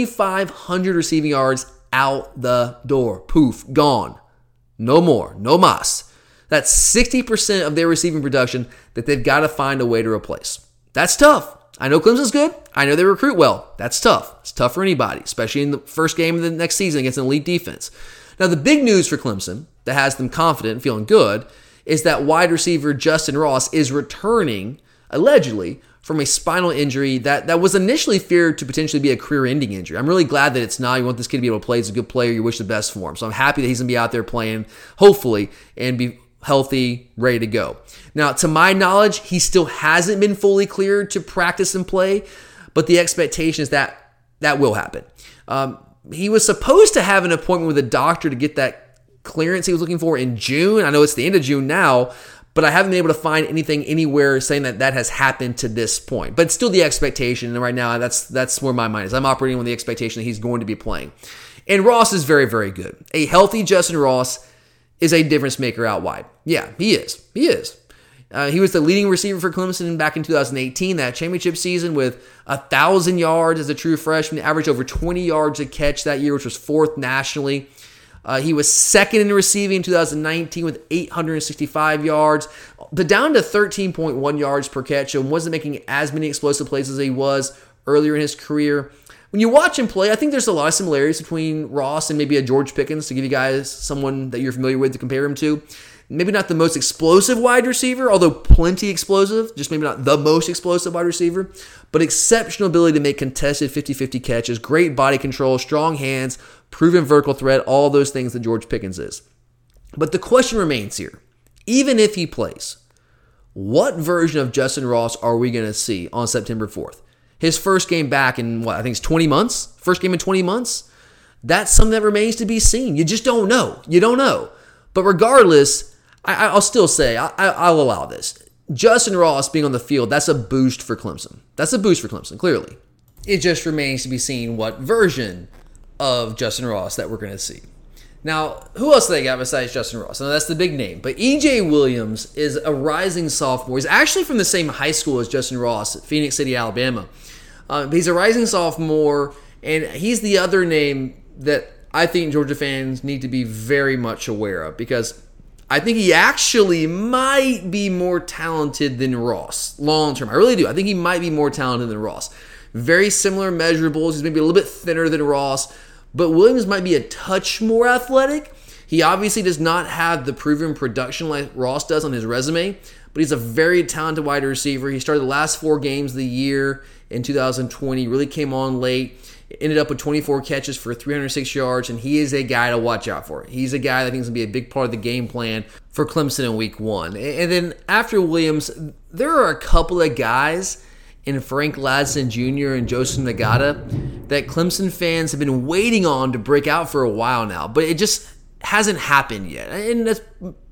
2,500 receiving yards out the door. Poof, gone. No more, no mas. That's 60% of their receiving production that they've got to find a way to replace. That's tough. I know Clemson's good. I know they recruit well. That's tough. It's tough for anybody, especially in the first game of the next season against an elite defense. Now, the big news for Clemson that has them confident and feeling good is that wide receiver Justin Ross is returning, allegedly, from a spinal injury that was initially feared to potentially be a career-ending injury. I'm really glad that it's not. You want this kid to be able to play. He's a good player. You wish the best for him. So I'm happy that he's going to be out there playing, hopefully, and be healthy, ready to go. Now, to my knowledge, he still hasn't been fully cleared to practice and play, but the expectation is that will happen. He was supposed to have an appointment with a doctor to get that clearance he was looking for in June. I know it's the end of June now, but I haven't been able to find anything anywhere saying that has happened to this point. But it's still the expectation, and right now that's where my mind is. I'm operating with the expectation that he's going to be playing. And Ross is very, very good. A healthy Justin Ross is a difference maker out wide. Yeah, he is. He is. He was the leading receiver for Clemson back in 2018, that championship season, with 1,000 yards as a true freshman, averaged over 20 yards a catch that year, which was 4th nationally. He was 2nd in receiving in 2019 with 865 yards, but down to 13.1 yards per catch, and wasn't making as many explosive plays as he was earlier in his career. When you watch him play, I think there's a lot of similarities between Ross and maybe a George Pickens, to give you guys someone that you're familiar with to compare him to. Maybe not the most explosive wide receiver, although plenty explosive, just maybe not the most explosive wide receiver, but exceptional ability to make contested 50-50 catches, great body control, strong hands, proven vertical threat, all those things that George Pickens is. But the question remains here. Even if he plays, what version of Justin Ross are we going to see on September 4th? His first game back in, I think it's 20 months? First game in 20 months? That's something that remains to be seen. You just don't know. You don't know. But regardless, I'll still say, I'll allow this. Justin Ross being on the field, that's a boost for Clemson. That's a boost for Clemson, clearly. It just remains to be seen what version of Justin Ross that we're going to see. Now, who else do they got besides Justin Ross? Now, that's the big name. But E.J. Williams is a rising sophomore. He's actually from the same high school as Justin Ross at Phoenix City, Alabama. But he's a rising sophomore, and he's the other name that I think Georgia fans need to be very much aware of, because I think he actually might be more talented than Ross long term. I really do. I think he might be more talented than Ross. Very similar measurables. He's maybe a little bit thinner than Ross, but Williams might be a touch more athletic. He obviously does not have the proven production like Ross does on his resume, but he's a very talented wide receiver. He started the last 4 games of the year in 2020, really came on late, ended up with 24 catches for 306 yards, and he is a guy to watch out for. He's a guy that I think is going to be a big part of the game plan for Clemson in week 1. And then after Williams, there are a couple of guys in Frank Ladson Jr. and Joseph Nagata that Clemson fans have been waiting on to break out for a while now, but it just hasn't happened yet. And that's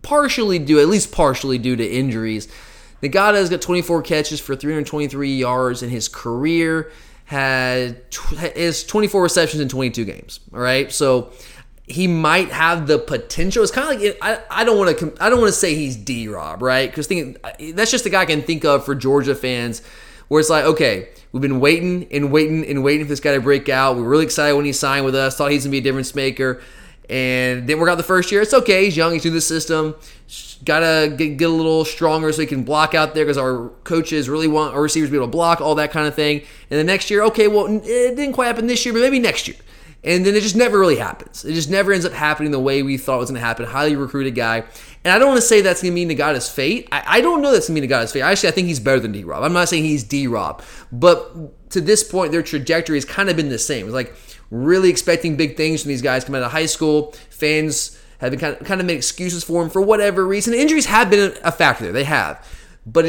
at least partially due to injuries. Nagata has got 24 catches for 323 yards in his career, is 24 receptions in 22 games. All right, so he might have the potential. It's kind of like I don't want to say he's D-Rob, right? Because that's just the guy I can think of for Georgia fans, where it's like, okay, we've been waiting for this guy to break out. We were really excited when he signed with us. Thought he's gonna be a difference maker, and didn't work out the first year. It's okay. He's young. He's through the system. Gotta get a little stronger so he can block out there, because our coaches really want our receivers to be able to block, all that kind of thing. And the next year, okay, well, it didn't quite happen this year, but maybe next year. And then it just never really happens. It just never ends up happening the way we thought it was going to happen. Highly recruited guy. And I don't want to say that's going to mean the God his fate. I don't know that's going to mean the God his fate. Actually, I think he's better than D-Rob. I'm not saying he's D-Rob. But to this point, their trajectory has kind of been the same. It's like really expecting big things from these guys coming out of high school. Fans have been kind of made excuses for him for whatever reason. Injuries have been a factor there. They have. But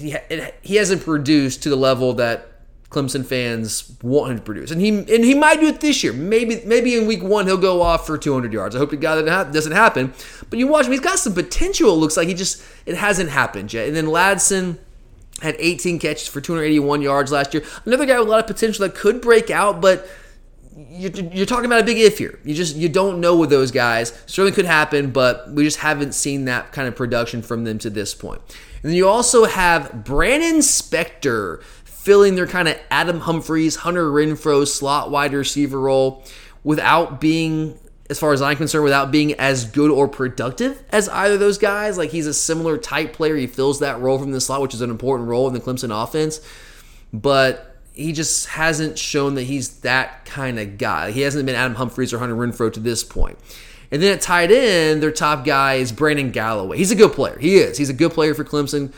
he hasn't produced to the level that Clemson fans want him to produce. And he might do it this year. Maybe in week 1 he'll go off for 200 yards. I hope to God that doesn't happen. But you watch him, he's got some potential. It looks like it hasn't happened yet. And then Ladson had 18 catches for 281 yards last year. Another guy with a lot of potential that could break out, but you're talking about a big if here. You don't know with those guys. Certainly could happen, but we just haven't seen that kind of production from them to this point. And then you also have Brandon Spector filling their kind of Adam Humphries, Hunter Renfrow slot wide receiver role without being, as far as I'm concerned, without being as good or productive as either of those guys. Like, he's a similar type player. He fills that role from the slot, which is an important role in the Clemson offense. But he just hasn't shown that he's that kind of guy. He hasn't been Adam Humphries or Hunter Renfrow to this point. And then at tight end, their top guy is Brandon Galloway. He's a good player. He is. He's a good player for Clemson.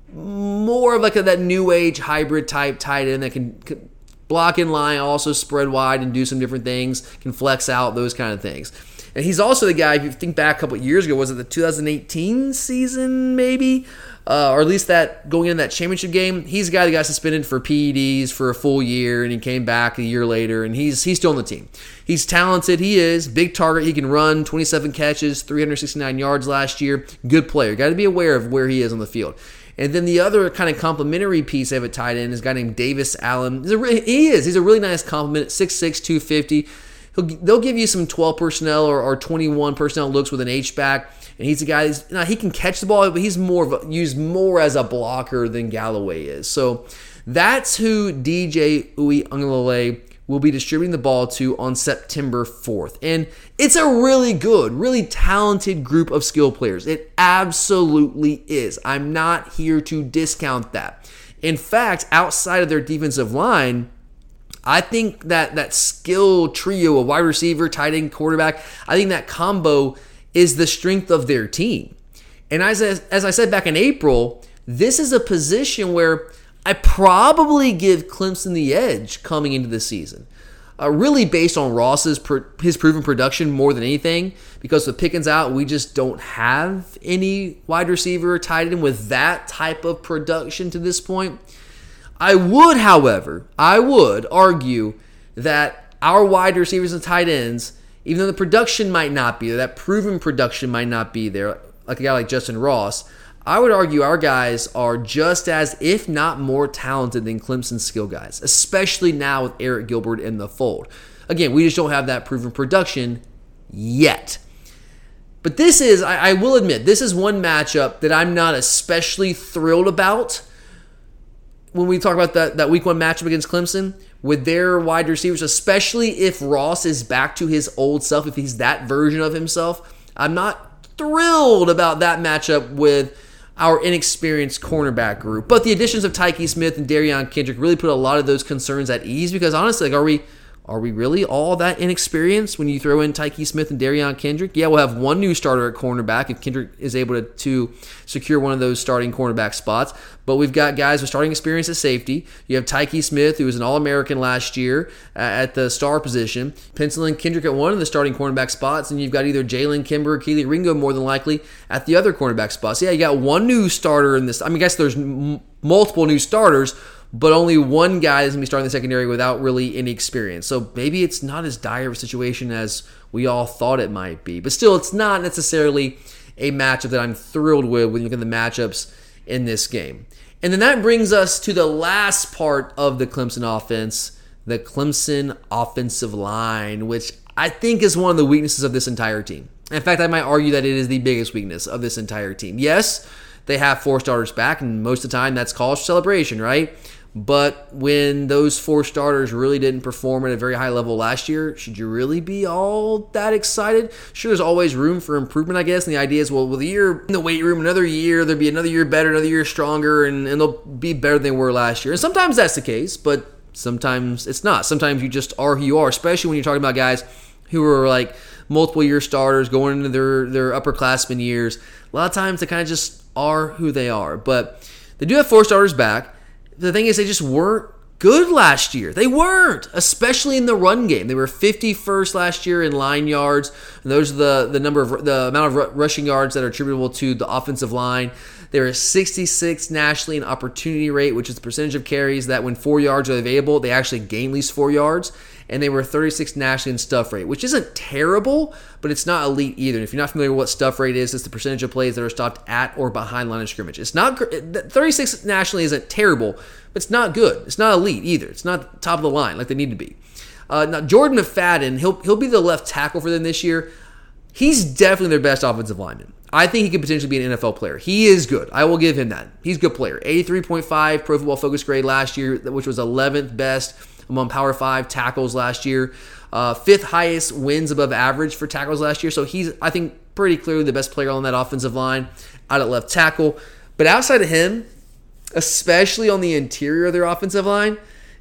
More of like that new age hybrid type tight end that can block in line, also spread wide and do some different things, can flex out, those kind of things. And he's also the guy, if you think back a couple of years ago, was it the 2018 season maybe? Or at least that going into that championship game, he's the guy that got suspended for PEDs for a full year, and he came back a year later, and he's still on the team. He's talented. He is. Big target. He can run, 27 catches, 369 yards last year. Good player. Got to be aware of where he is on the field. And then the other kind of complimentary piece they have at tight end is a guy named Davis Allen. He's a really nice compliment, 6'6", 250. They'll give you some 12 personnel or 21 personnel looks with an H-back. And he's a guy, he can catch the ball, but he's used more as a blocker than Galloway is. So that's who DJ Uiagalelei will be distributing the ball to on September 4th. And it's a really good, really talented group of skill players. It absolutely is. I'm not here to discount that. In fact, outside of their defensive line, I think that skill trio of wide receiver, tight end, quarterback, I think that combo is the strength of their team. And as I said back in April, this is a position where I probably give Clemson the edge coming into the season. Really based on Ross's his proven production more than anything, because with Pickens out, we just don't have any wide receiver or tight end with that type of production to this point. I would, however, argue that our wide receivers and tight ends, even though the production might not be there, that proven production might not be there, like a guy like Justin Ross, I would argue our guys are just as, if not more talented than Clemson's skill guys, especially now with Eric Gilbert in the fold. Again, we just don't have that proven production yet. But this is, I will admit, this is one matchup that I'm not especially thrilled about when we talk about that week 1 matchup against Clemson with their wide receivers, especially if Ross is back to his old self, if he's that version of himself. I'm not thrilled about that matchup with our inexperienced cornerback group. But the additions of Tyke Smith and Darion Kendrick really put a lot of those concerns at ease, because honestly, like, are we really all that inexperienced when you throw in Tyke Smith and Darion Kendrick? Yeah, we'll have one new starter at cornerback if Kendrick is able to secure one of those starting cornerback spots. But we've got guys with starting experience at safety. You have Tyke Smith, who was an All-American last year at the star position. Pencil in Kendrick at one of the starting cornerback spots, and you've got either Jalen Kimber or Keely Ringo more than likely at the other cornerback spots. Yeah, you got one new starter in this. I guess there's multiple new starters, but only one guy is going to be starting the secondary without really any experience. So maybe it's not as dire of a situation as we all thought it might be. But still, it's not necessarily a matchup that I'm thrilled with when you look at the matchups in this game. And then that brings us to the last part of the Clemson offense the Clemson offensive line, which I think is one of the weaknesses of this entire team. In fact, I might argue that it is the biggest weakness of this entire team. Yes, they have 4 starters back, and most of the time that's cause for celebration, right? But when those 4 starters really didn't perform at a very high level last year, should you really be all that excited? Sure, there's always room for improvement, I guess. And the idea is, well, with a year in the weight room, another year, there'll be another year better, another year stronger, and they'll be better than they were last year. And sometimes that's the case, but sometimes it's not. Sometimes you just are who you are, especially when you're talking about guys who are like multiple year starters going into their upperclassmen years. A lot of times they kind of just are who they are. But they do have 4 starters back. The thing is, they just weren't good last year. They weren't, especially in the run game. They were 51st last year in line yards. And those are the amount of rushing yards that are attributable to the offensive line. They were 66th nationally in opportunity rate, which is the percentage of carries that when 4 yards are available, they actually gain at least 4 yards. And they were 36th nationally in stuff rate, which isn't terrible, but it's not elite either. And if you're not familiar with what stuff rate is, it's the percentage of plays that are stopped at or behind line of scrimmage. It's not 36th nationally isn't terrible, but it's not good. It's not elite either. It's not top of the line like they need to be. Now Jordan McFadden, he'll be the left tackle for them this year. He's definitely their best offensive lineman. I think he could potentially be an NFL player. He is good. I will give him that. He's a good player. 83.5 Pro Football Focus grade last year, which was 11th best among Power 5 tackles last year. 5th highest wins above average for tackles last year. So he's, I think, pretty clearly the best player on that offensive line out at left tackle. But outside of him, especially on the interior of their offensive line,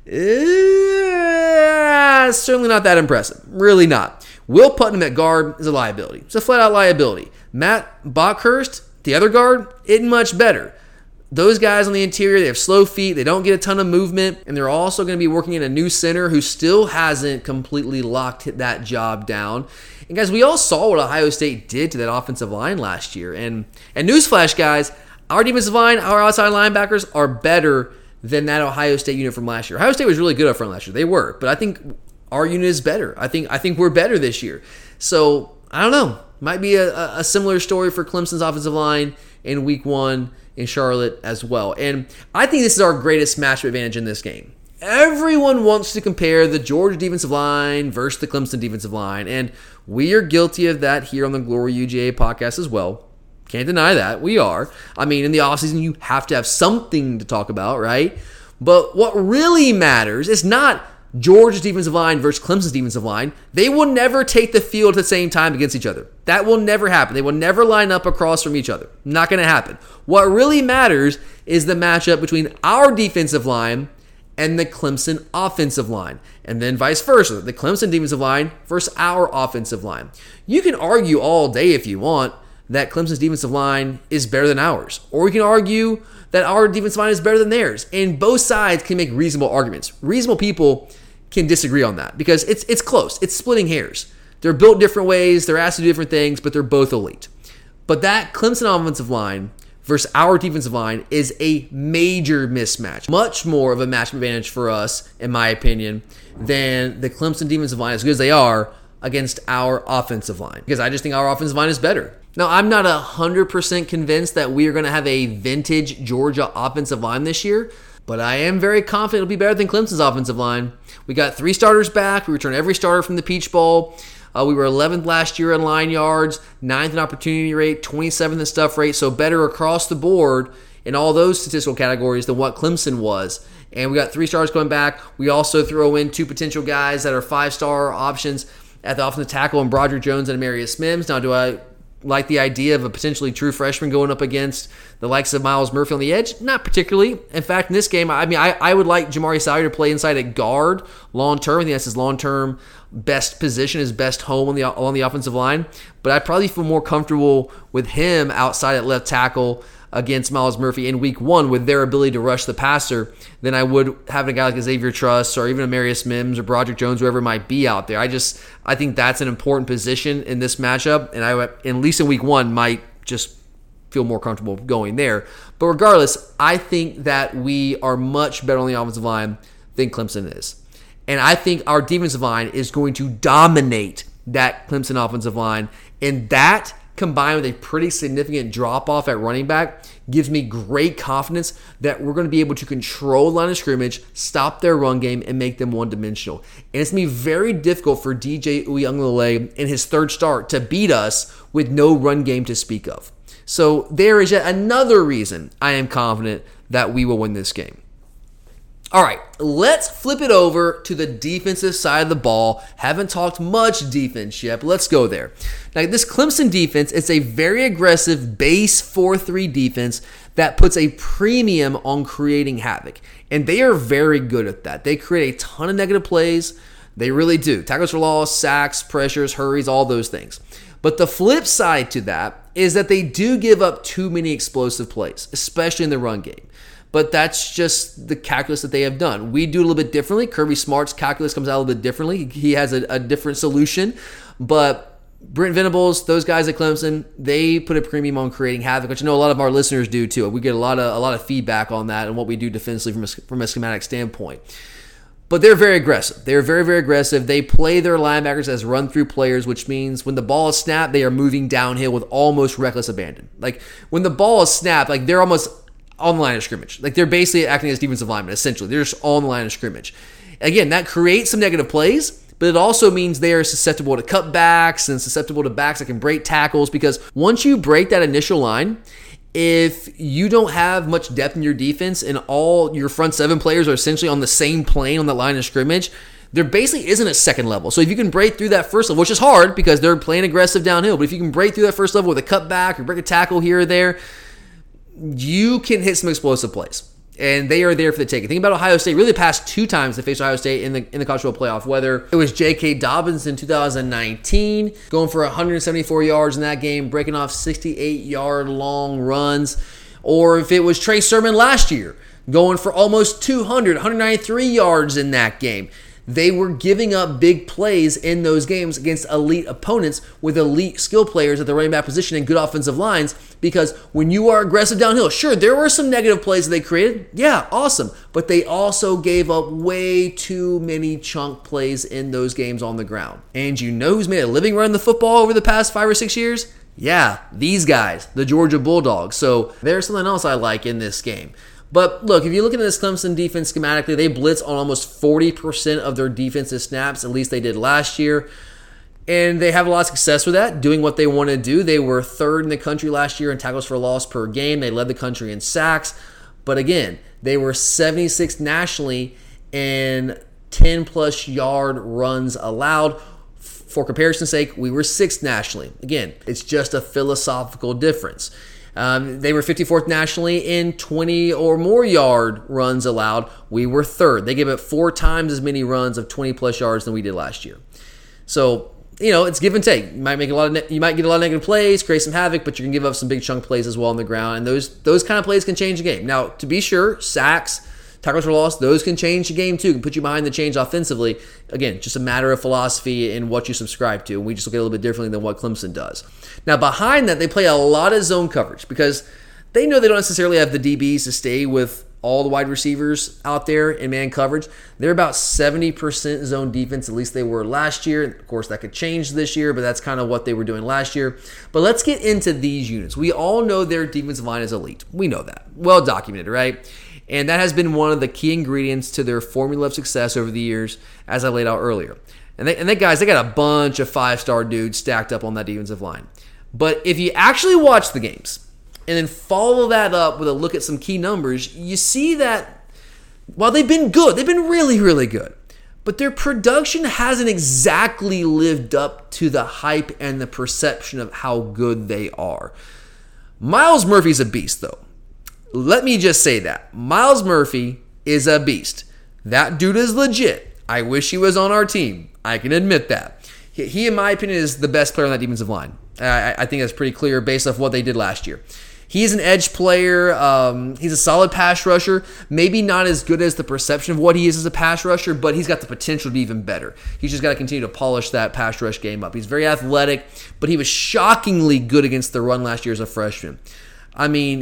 certainly not that impressive. Really not. Will Putnam at guard is a liability. It's a flat-out liability. Matt Bockhurst, the other guard, isn't much better. Those guys on the interior, they have slow feet, they don't get a ton of movement, and they're also going to be working in a new center who still hasn't completely locked that job down. And guys, we all saw what Ohio State did to that offensive line last year. And newsflash, guys, our defensive line, our outside linebackers are better than that Ohio State unit from last year. Ohio State was really good up front last year. They were, but I think our unit is better. I think we're better this year. So, I don't know. Might be a similar story for Clemson's offensive line in week 1 in Charlotte as well. And I think this is our greatest matchup advantage in this game. Everyone wants to compare the Georgia defensive line versus the Clemson defensive line, and we are guilty of that here on the Glory UGA podcast as well. Can't deny that. We are. I mean, in the offseason, you have to have something to talk about, right? But what really matters is not Georgia's defensive line versus Clemson's defensive line. They will never take the field at the same time against each other. That will never happen. They will never line up across from each other. Not going to happen. What really matters is the matchup between our defensive line and the Clemson offensive line. And then vice versa, the Clemson defensive line versus our offensive line. You can argue all day if you want that Clemson's defensive line is better than ours. Or we can argue that our defensive line is better than theirs. And both sides can make reasonable arguments. Reasonable people can disagree on that because it's close. It's splitting hairs. They're built different ways. They're asked to do different things, but they're both elite. But that Clemson offensive line versus our defensive line is a major mismatch. Much more of a matchup advantage for us, in my opinion, than the Clemson defensive line, as good as they are, against our offensive line. Because I just think our offensive line is better. Now, I'm not 100% convinced that we are going to have a vintage Georgia offensive line this year, but I am very confident it'll be better than Clemson's offensive line. We got 3 starters back. We returned every starter from the Peach Bowl. We were 11th last year in line yards, 9th in opportunity rate, 27th in stuff rate, so better across the board in all those statistical categories than what Clemson was. And we got 3 stars coming back. We also throw in 2 potential guys that are 5-star options at the offensive tackle in Broderick Jones and Amarius Mims. Now, do I like the idea of a potentially true freshman going up against the likes of Miles Murphy on the edge? Not particularly. In fact, in this game, I would like Jamari Salyer to play inside at guard long-term. I think that's his long-term best position, his best home on the offensive line. But I'd probably feel more comfortable with him outside at left tackle against Miles Murphy in week 1 with their ability to rush the passer than I would having a guy like Xavier Truss or even Amarius Mims or Broderick Jones, whoever might be out there. I think that's an important position in this matchup, and I, at least in week 1, might just feel more comfortable going there. But regardless, I think that we are much better on the offensive line than Clemson is. And I think our defensive line is going to dominate that Clemson offensive line, and that combined with a pretty significant drop-off at running back gives me great confidence that we're going to be able to control the line of scrimmage, stop their run game, and make them one-dimensional. And it's going to be very difficult for DJ Uiagalelei in his third start to beat us with no run game to speak of. So there is yet another reason I am confident that we will win this game. All right, let's flip it over to the defensive side of the ball. Haven't talked much defense yet, but let's go there. Now, this Clemson defense, it's a very aggressive base 4-3 defense that puts a premium on creating havoc. And they are very good at that. They create a ton of negative plays. They really do. Tackles for loss, sacks, pressures, hurries, all those things. But the flip side to that is that they do give up too many explosive plays, especially in the run game. But that's just the calculus that they have done. We do it a little bit differently. Kirby Smart's calculus comes out a little bit differently. He has a different solution. But Brent Venables, those guys at Clemson, they put a premium on creating havoc, which I know a lot of our listeners do too. We get a lot of feedback on that and what we do defensively from a schematic standpoint. But they're very aggressive. They're very, very aggressive. They play their linebackers as run-through players, which means when the ball is snapped, they are moving downhill with almost reckless abandon. Like, when the ball is snapped, like, they're almost on the line of scrimmage. Like, they're basically acting as defensive linemen, essentially. They're just on the line of scrimmage. Again, that creates some negative plays, but it also means they are susceptible to cutbacks and susceptible to backs that can break tackles, because once you break that initial line, if you don't have much depth in your defense and all your front seven players are essentially on the same plane on the line of scrimmage, there basically isn't a second level. So if you can break through that first level, which is hard because they're playing aggressive downhill, but if you can break through that first level with a cutback or break a tackle here or there, you can hit some explosive plays. And they are there for the taking. Think about Ohio State. Really, the past two times they faced Ohio State in the College Football Playoff, whether it was J.K. Dobbins in 2019, going for 174 yards in that game, breaking off 68-yard long runs, or if it was Trey Sermon last year, going for almost 193 yards in that game. They were giving up big plays in those games against elite opponents with elite skill players at the running back position and good offensive lines, because when you are aggressive downhill, sure, there were some negative plays that they created. Yeah, awesome. But they also gave up way too many chunk plays in those games on the ground. And you know who's made a living running the football over the past 5 or 6 years? Yeah, these guys, the Georgia Bulldogs. So there's something else I like in this game. But look, if you look at this Clemson defense schematically, they blitz on almost 40% of their defensive snaps, at least they did last year. And they have a lot of success with that, doing what they want to do. They were third in the country last year in tackles for loss per game. They led the country in sacks. But again, they were 76th nationally in 10-plus yard runs allowed. For comparison's sake, we were 6th nationally. Again, it's just a philosophical difference. They were 54th nationally in 20 or more yard runs allowed. We were 3rd. They gave up 4 times as many runs of 20-plus yards than we did last year. So, you know, it's give and take. You might get a lot of negative plays, create some havoc, but you can give up some big chunk plays as well on the ground, and those kind of plays can change the game. Now, to be sure, sacks, tackles for loss, those can change the game too, can put you behind the chains offensively. Again, just a matter of philosophy and what you subscribe to, and we just look at it a little bit differently than what Clemson does. Now, behind that, they play a lot of zone coverage because they know they don't necessarily have the DBs to stay with all the wide receivers out there in man coverage. They're about 70% zone defense, at least they were last year. Of course, that could change this year, but that's kind of what they were doing last year. But let's get into these units. We all know their defensive line is elite. We know that. Well documented, right? And that has been one of the key ingredients to their formula of success over the years, as I laid out earlier. And they guys, they got a bunch of 5-star dudes stacked up on that defensive line. But if you actually watch the games and then follow that up with a look at some key numbers, you see that while they've been good, they've been really, really good, but their production hasn't exactly lived up to the hype and the perception of how good they are. Myles Murphy's a beast, though. Let me just say that. Myles Murphy is a beast. That dude is legit. I wish he was on our team. I can admit that. He, in my opinion, is the best player on that defensive line. I think that's pretty clear based off what they did last year. He's an edge player. He's a solid pass rusher. Maybe not as good as the perception of what he is as a pass rusher, but he's got the potential to be even better. He's just got to continue to polish that pass rush game up. He's very athletic, but he was shockingly good against the run last year as a freshman. I mean,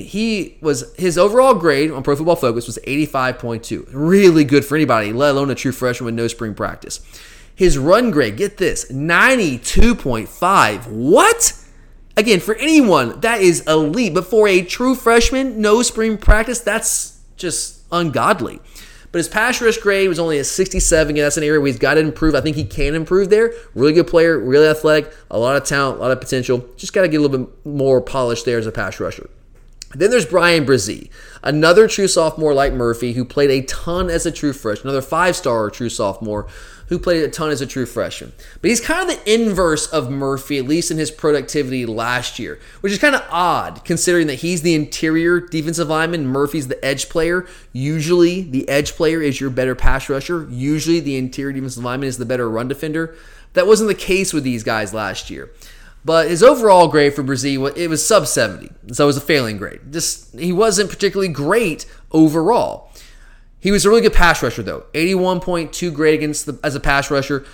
his overall grade on Pro Football Focus was 85.2. Really good for anybody, let alone a true freshman with no spring practice. His run grade, get this, 92.5. What? Again, for anyone, that is elite. But for a true freshman, no spring practice, that's just ungodly. But his pass rush grade was only a 67. Again, that's an area where he's got to improve. I think he can improve there. Really good player, really athletic, a lot of talent, a lot of potential. Just got to get a little bit more polished there as a pass rusher. Then there's Bryan Bresee, another true sophomore like Murphy who played a ton as a true freshman, another 5-star true sophomore who played a ton as a true freshman. But he's kind of the inverse of Murphy, at least in his productivity last year, which is kind of odd considering that he's the interior defensive lineman, Murphy's the edge player. Usually the edge player is your better pass rusher. Usually the interior defensive lineman is the better run defender. That wasn't the case with these guys last year. But his overall grade for Bresee, it was sub 70, so it was a failing grade. He wasn't particularly great overall. He was a really good pass rusher, though. 81.2 grade as a pass rusher,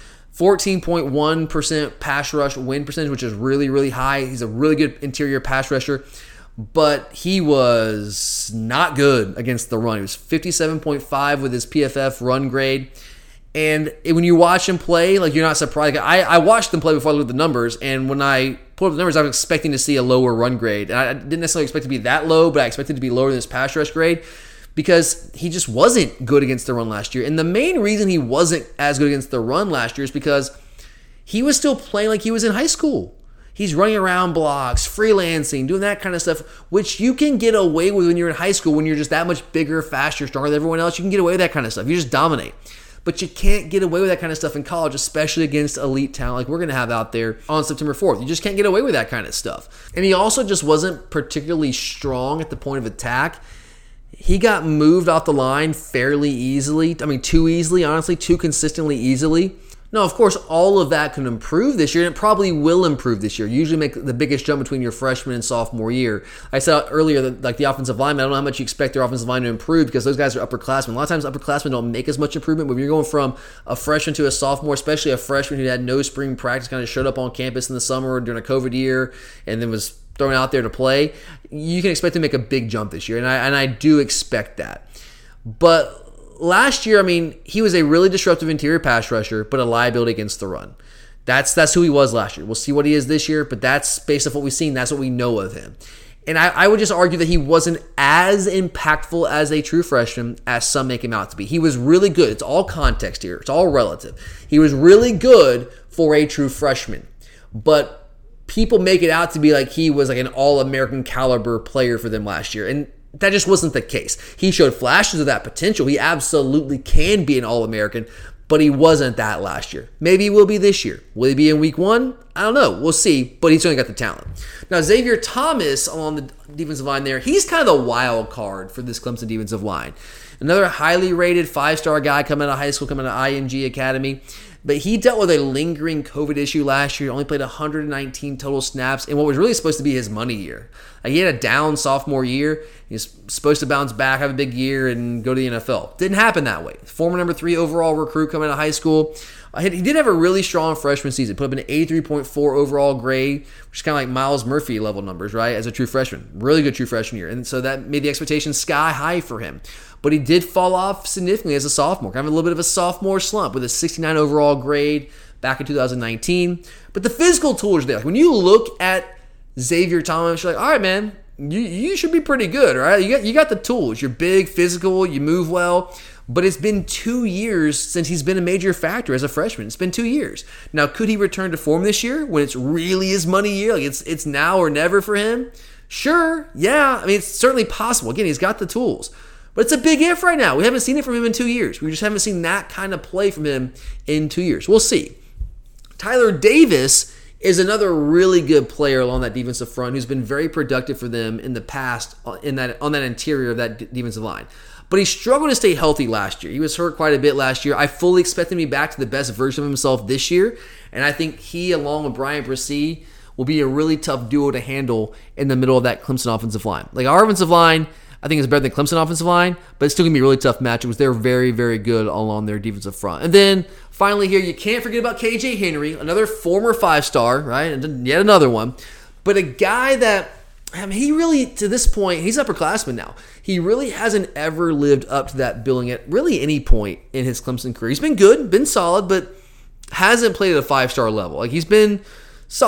14.1% pass rush win percentage, which is really, really high. He's a really good interior pass rusher, but he was not good against the run. He was 57.5 with his PFF run grade. And when you watch him play, like, you're not surprised. I watched him play before I looked at the numbers, and when I pulled up the numbers, I was expecting to see a lower run grade. And I didn't necessarily expect it to be that low, but I expected it to be lower than his pass rush grade because he just wasn't good against the run last year. And the main reason he wasn't as good against the run last year is because he was still playing like he was in high school. He's running around blocks, freelancing, doing that kind of stuff, which you can get away with when you're in high school, when you're just that much bigger, faster, stronger than everyone else. You can get away with that kind of stuff. You just dominate. But you can't get away with that kind of stuff in college, especially against elite talent like we're going to have out there on September 4th. You just can't get away with that kind of stuff. And he also just wasn't particularly strong at the point of attack. He got moved off the line fairly easily. I mean, too easily, honestly, too consistently easily. Now, of course, all of that can improve this year, and it probably will improve this year. You usually make the biggest jump between your freshman and sophomore year. I said earlier that, like, the offensive linemen, I don't know how much you expect their offensive line to improve because those guys are upperclassmen. A lot of times upperclassmen don't make as much improvement, but when you're going from a freshman to a sophomore, especially a freshman who had no spring practice, kind of showed up on campus in the summer during a COVID year and then was thrown out there to play, you can expect to make a big jump this year, and I do expect that. But last year, I mean, he was a really disruptive interior pass rusher, but a liability against the run. That's who he was last year. We'll see what he is this year, but that's based off what we've seen. That's what we know of him. And I would just argue that he wasn't as impactful as a true freshman as some make him out to be. He was really good. It's all context here. It's all relative. He was really good for a true freshman, but people make it out to be like he was like an all-American caliber player for them last year, and that just wasn't the case. He showed flashes of that potential. He absolutely can be an All-American, but he wasn't that last year. Maybe he will be this year. Will he be in week 1? I don't know. We'll see, but he's certainly got the talent. Now, Xavier Thomas along the defensive line there, he's kind of the wild card for this Clemson defensive line. Another highly rated 5-star guy coming out of high school, coming out of IMG Academy. But he dealt with a lingering COVID issue last year. Only played 119 total snaps in what was really supposed to be his money year. He had a down sophomore year. He's supposed to bounce back, have a big year, and go to the NFL. Didn't happen that way. Former number 3 overall recruit coming out of high school. He did have a really strong freshman season. Put up an 83.4 overall grade, which is kind of like Miles Murphy level numbers, right, as a true freshman. Really good true freshman year. And so that made the expectations sky high for him. But he did fall off significantly as a sophomore. Kind of a little bit of a sophomore slump with a 69 overall grade back in 2019. But the physical tools are there. Like when you look at Xavier Thomas, you're like, all right, man, you should be pretty good, right? You got the tools. You're big, physical, you move well. But it's been 2 years since he's been a major factor as a freshman. It's been 2 years. Now, could he return to form this year when it's really his money year? Like it's now or never for him? Sure, yeah. I mean, it's certainly possible. Again, he's got the tools. But it's a big if right now. We haven't seen it from him in 2 years. We just haven't seen that kind of play from him in 2 years. We'll see. Tyler Davis is another really good player along that defensive front who's been very productive for them in the past on that interior of that defensive line. But he struggled to stay healthy last year. He was hurt quite a bit last year. I fully expect him to be back to the best version of himself this year. And I think he, along with Bryan Bresee, will be a really tough duo to handle in the middle of that Clemson offensive line. Like our offensive line, I think it's better than Clemson offensive line, but it's still going to be a really tough match because they're very, very good along their defensive front. And then finally here, you can't forget about KJ Henry, another former 5-star, right? And yet another one. But a guy that, I mean, he really, to this point, he's upperclassman now. He really hasn't ever lived up to that billing at really any point in his Clemson career. He's been good, been solid, but hasn't played at a 5-star level. Like he's been solid.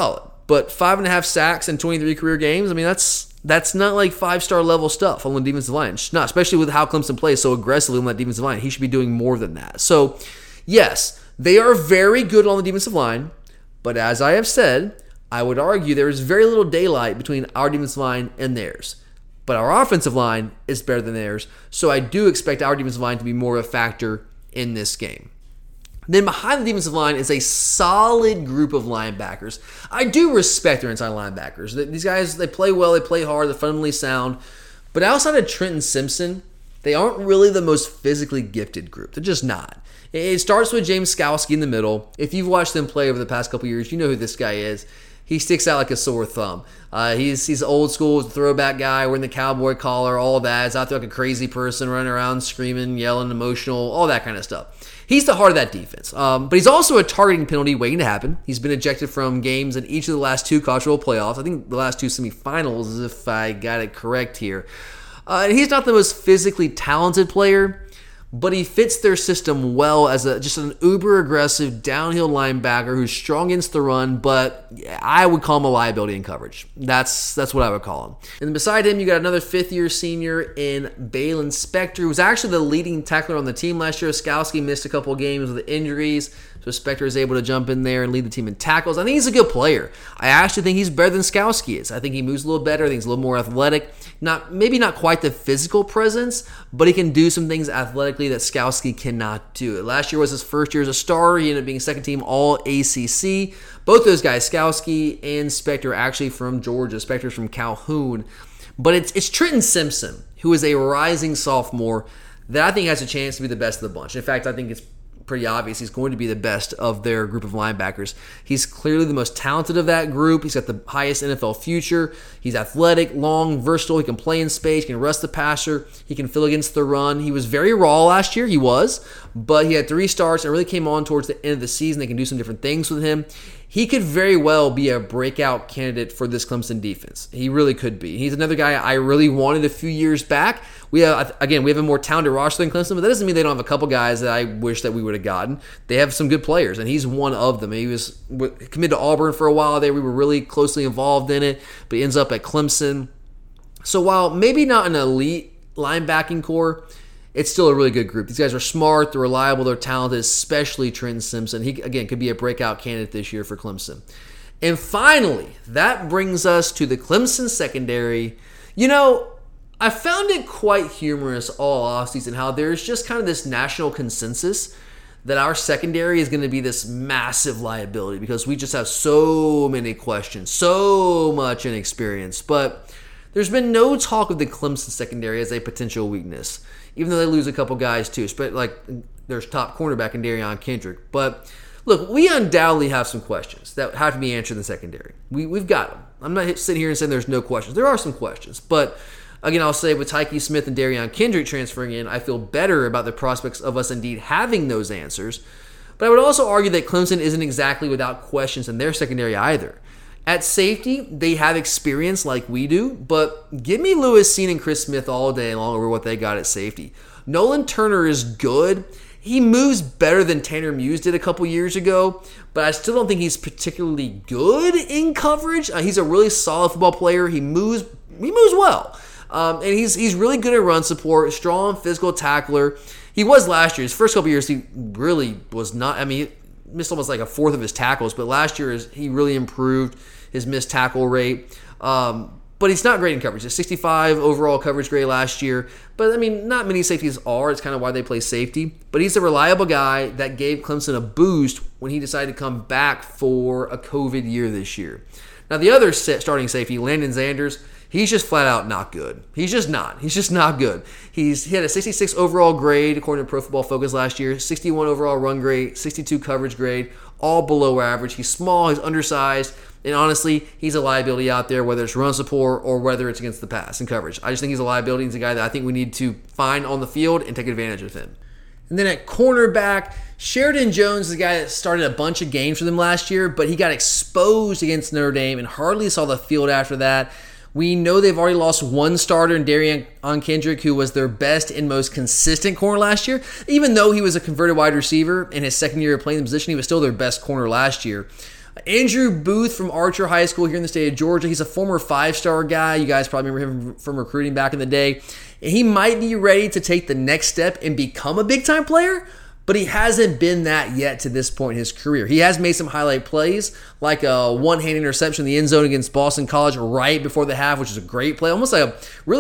but 5.5 sacks in 23 career games, I mean, that's not like 5-star level stuff on the defensive line. Not, especially with how Clemson plays so aggressively on that defensive line. He should be doing more than that. So, yes, they are very good on the defensive line, but as I have said, I would argue there is very little daylight between our defensive line and theirs. But our offensive line is better than theirs, so I do expect our defensive line to be more of a factor in this game. Then behind the defensive line is a solid group of linebackers. I do respect their inside linebackers. These guys, they play well, they play hard, they're fundamentally sound. But outside of Trenton Simpson, they aren't really the most physically gifted group. They're just not. It starts with James Skalski in the middle. If you've watched them play over the past couple years, you know who this guy is. He sticks out like a sore thumb. He's old school, he's a throwback guy, wearing the cowboy collar, all that. He's out there like a crazy person, running around, screaming, yelling, emotional, all that kind of stuff. He's the heart of that defense. But he's also a targeting penalty waiting to happen. He's been ejected from games in each of the last 2 college football playoffs. I think the last 2 semifinals, if I got it correct here. And he's not the most physically talented player, but he fits their system well as just an uber-aggressive downhill linebacker who's strong against the run, but I would call him a liability in coverage. That's what I would call him. And then beside him, you got another fifth-year senior in Baylon Spector, who was actually the leading tackler on the team last year. Skalski missed a couple of games with injuries, so Spector is able to jump in there and lead the team in tackles. I think he's a good player. I actually think he's better than Skalski is. I think he moves a little better. I think he's a little more athletic. Maybe not quite the physical presence, but he can do some things athletically that Skalski cannot do. Last year was his first year as a starter. He ended up being second team All-ACC. Both those guys, Skalski and Spector, are actually from Georgia. Spector's from Calhoun. But it's Trenton Simpson, who is a rising sophomore, that I think has a chance to be the best of the bunch. In fact, I think it's pretty obvious he's going to be the best of their group of linebackers. He's clearly the most talented of that group. He's got the highest NFL future. He's athletic, long, versatile. He can play in space. He can rush the passer. He can fill against the run. He was very raw last year. He was. But he had 3 starts and really came on towards the end of the season. They can do some different things with him. He could very well be a breakout candidate for this Clemson defense. He really could be. He's another guy I really wanted a few years back. We have a more talented roster than Clemson, but that doesn't mean they don't have a couple guys that I wish that we would have gotten. They have some good players, and he's one of them. He was committed to Auburn for a while there. We were really closely involved in it, but he ends up at Clemson. So while maybe not an elite linebacking core, it's still a really good group. These guys are smart, they're reliable, they're talented, especially Trenton Simpson. He, again, could be a breakout candidate this year for Clemson. And finally, that brings us to the Clemson secondary. You know, I found it quite humorous all offseason how there's just kind of this national consensus that our secondary is going to be this massive liability because we just have so many questions, so much inexperience. But there's been no talk of the Clemson secondary as a potential weakness, even though they lose a couple guys too. Like there's top cornerback in Darion Kendrick. But look, we undoubtedly have some questions that have to be answered in the secondary. We've got them. I'm not sitting here and saying there's no questions. There are some questions. But again, I'll say with Tyke Smith and Darion Kendrick transferring in, I feel better about the prospects of us indeed having those answers. But I would also argue that Clemson isn't exactly without questions in their secondary either. At safety, they have experience like we do, but give me Lewis Cine and Chris Smith all day long over what they got at safety. Nolan Turner is good. He moves better than Tanner Muse did a couple years ago, but I still don't think he's particularly good in coverage. He's a really solid football player. He moves well. And he's really good at run support, strong physical tackler. He was last year. His first couple years, he really was not. I mean, he missed almost like a fourth of his tackles, but last year he really improved his missed tackle rate. But he's not great in coverage. He's 65 overall coverage grade last year. But, I mean, not many safeties are. It's kind of why they play safety. But he's a reliable guy that gave Clemson a boost when he decided to come back for a COVID year this year. Now, the other starting safety, Landon Zanders, he's just flat out not good. He's just not good. He had a 66 overall grade according to Pro Football Focus last year, 61 overall run grade, 62 coverage grade, all below average. He's small, he's undersized, and honestly, he's a liability out there, whether it's run support or whether it's against the pass and coverage. I just think he's a liability. He's a guy that I think we need to find on the field and take advantage of him. And then at cornerback, Sheridan Jones is the guy that started a bunch of games for them last year, but he got exposed against Notre Dame and hardly saw the field after that. We know they've already lost one starter in Darion Kendrick, who was their best and most consistent corner last year. Even though he was a converted wide receiver in his second year of playing the position, he was still their best corner last year. Andrew Booth from Archer High School here in the state of Georgia. He's a former 5-star guy. You guys probably remember him from recruiting back in the day. And he might be ready to take the next step and become a big-time player, but he hasn't been that yet to this point in his career. He has made some highlight plays, like a one-hand interception in the end zone against Boston College right before the half, which is a great play. Almost like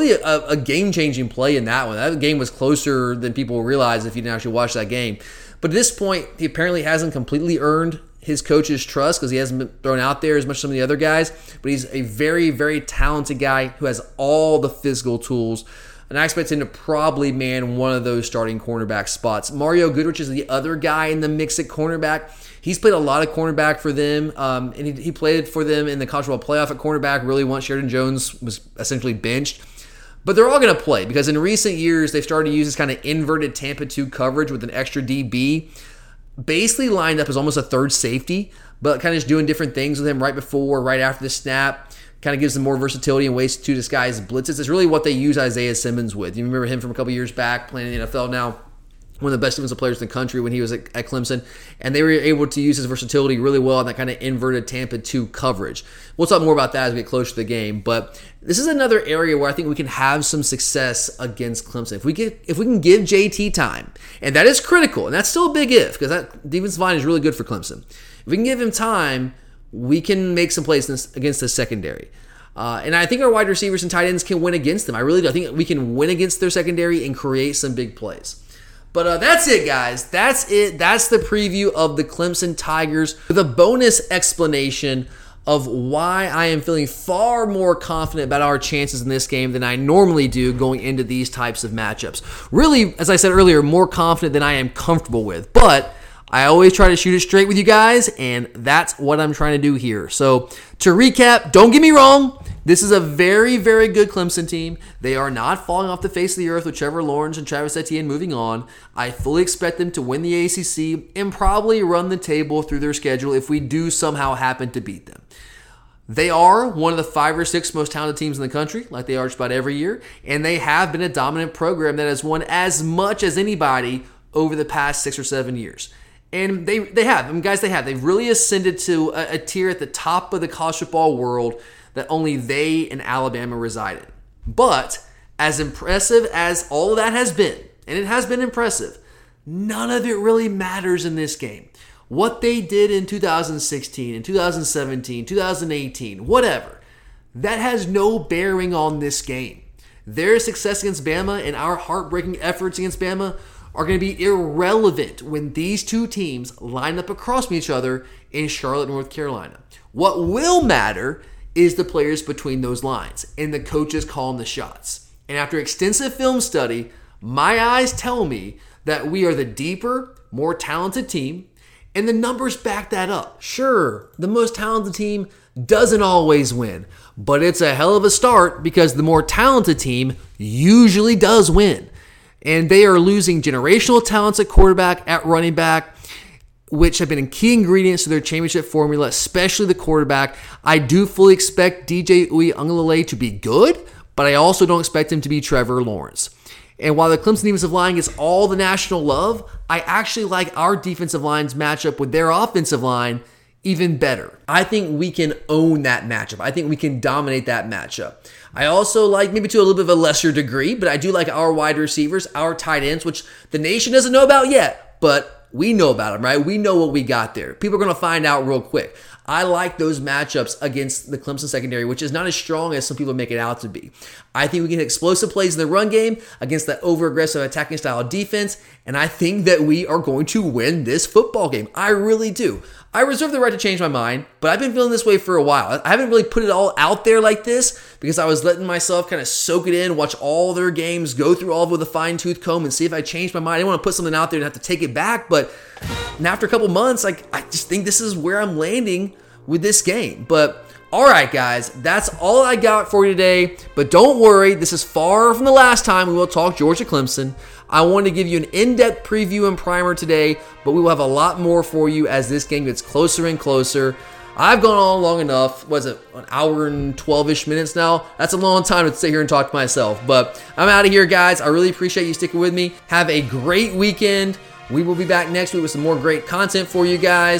a game-changing play in that one. That game was closer than people realize if you didn't actually watch that game. But at this point, he apparently hasn't completely earned his coach's trust because he hasn't been thrown out there as much as some of the other guys. But he's a very, very talented guy who has all the physical tools. And I expect him to probably man one of those starting cornerback spots. Mario Goodrich is the other guy in the mix at cornerback. He's played a lot of cornerback for them, and he played for them in the college football playoff at cornerback, really once Sheridan Jones was essentially benched. But they're all going to play because in recent years, they've started to use this kind of inverted Tampa 2 coverage with an extra DB, basically lined up as almost a third safety, but kind of just doing different things with him right before, right after the snap. Kind of gives them more versatility and ways to disguise blitzes. It's really what they use Isaiah Simmons with. You remember him from a couple years back playing in the NFL now, one of the best defensive players in the country when he was at Clemson. And they were able to use his versatility really well in that kind of inverted Tampa 2 coverage. We'll talk more about that as we get closer to the game. But this is another area where I think we can have some success against Clemson. If we can give JT time, and that is critical, and that's still a big if, because that defensive line is really good for Clemson. If we can give him time, we can make some plays against the secondary. And I think our wide receivers and tight ends can win against them. I really do. I think we can win against their secondary and create some big plays. But that's it, guys. That's it. That's the preview of the Clemson Tigers with a bonus explanation of why I am feeling far more confident about our chances in this game than I normally do going into these types of matchups. Really, as I said earlier, more confident than I am comfortable with. But I always try to shoot it straight with you guys, and that's what I'm trying to do here. So to recap, don't get me wrong, this is a very, very good Clemson team. They are not falling off the face of the earth with Trevor Lawrence and Travis Etienne moving on. I fully expect them to win the ACC and probably run the table through their schedule if we do somehow happen to beat them. They are one of the 5 or 6 most talented teams in the country, like they are just about every year, and they have been a dominant program that has won as much as anybody over the past 6 or 7 years. And they have. I mean, guys, they have. They've really ascended to a tier at the top of the college football world that only they and Alabama reside in. But as impressive as all of that has been, and it has been impressive, none of it really matters in this game. What they did in 2016, in 2017, 2018, whatever, that has no bearing on this game. Their success against Bama and our heartbreaking efforts against Bama are going to be irrelevant when these two teams line up across from each other in Charlotte, North Carolina. What will matter is the players between those lines and the coaches calling the shots. And after extensive film study, my eyes tell me that we are the deeper, more talented team, and the numbers back that up. Sure, the most talented team doesn't always win, but it's a hell of a start because the more talented team usually does win. And they are losing generational talents at quarterback, at running back, which have been key ingredients to their championship formula, especially the quarterback. I do fully expect DJ Uiagalelei to be good, but I also don't expect him to be Trevor Lawrence. And while the Clemson defensive line gets all the national love, I actually like our defensive line's matchup with their offensive line even better. I think we can own that matchup. I think we can dominate that matchup. I also like, maybe to a little bit of a lesser degree, but I do like our wide receivers, our tight ends, which the nation doesn't know about yet, but we know about them, right? We know what we got there. People are going to find out real quick. I like those matchups against the Clemson secondary, which is not as strong as some people make it out to be. I think we can hit explosive plays in the run game against that over-aggressive attacking style defense, and I think that we are going to win this football game. I really do. I reserve the right to change my mind, but I've been feeling this way for a while. I haven't really put it all out there like this because I was letting myself kind of soak it in, watch all their games, go through all of it with a fine-tooth comb and see if I changed my mind. I didn't want to put something out there and have to take it back, but after a couple months, I just think this is where I'm landing with this game. But all right, guys, that's all I got for you today. But don't worry, this is far from the last time we will talk Georgia Clemson. I wanted to give you an in-depth preview and primer today, but we will have a lot more for you as this game gets closer and closer. I've gone on long enough. Was it an hour and 12-ish minutes now? That's a long time to sit here and talk to myself. But I'm out of here, guys. I really appreciate you sticking with me. Have a great weekend. We will be back next week with some more great content for you guys.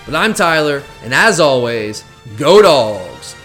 But I'm Tyler, and as always, go Dogs!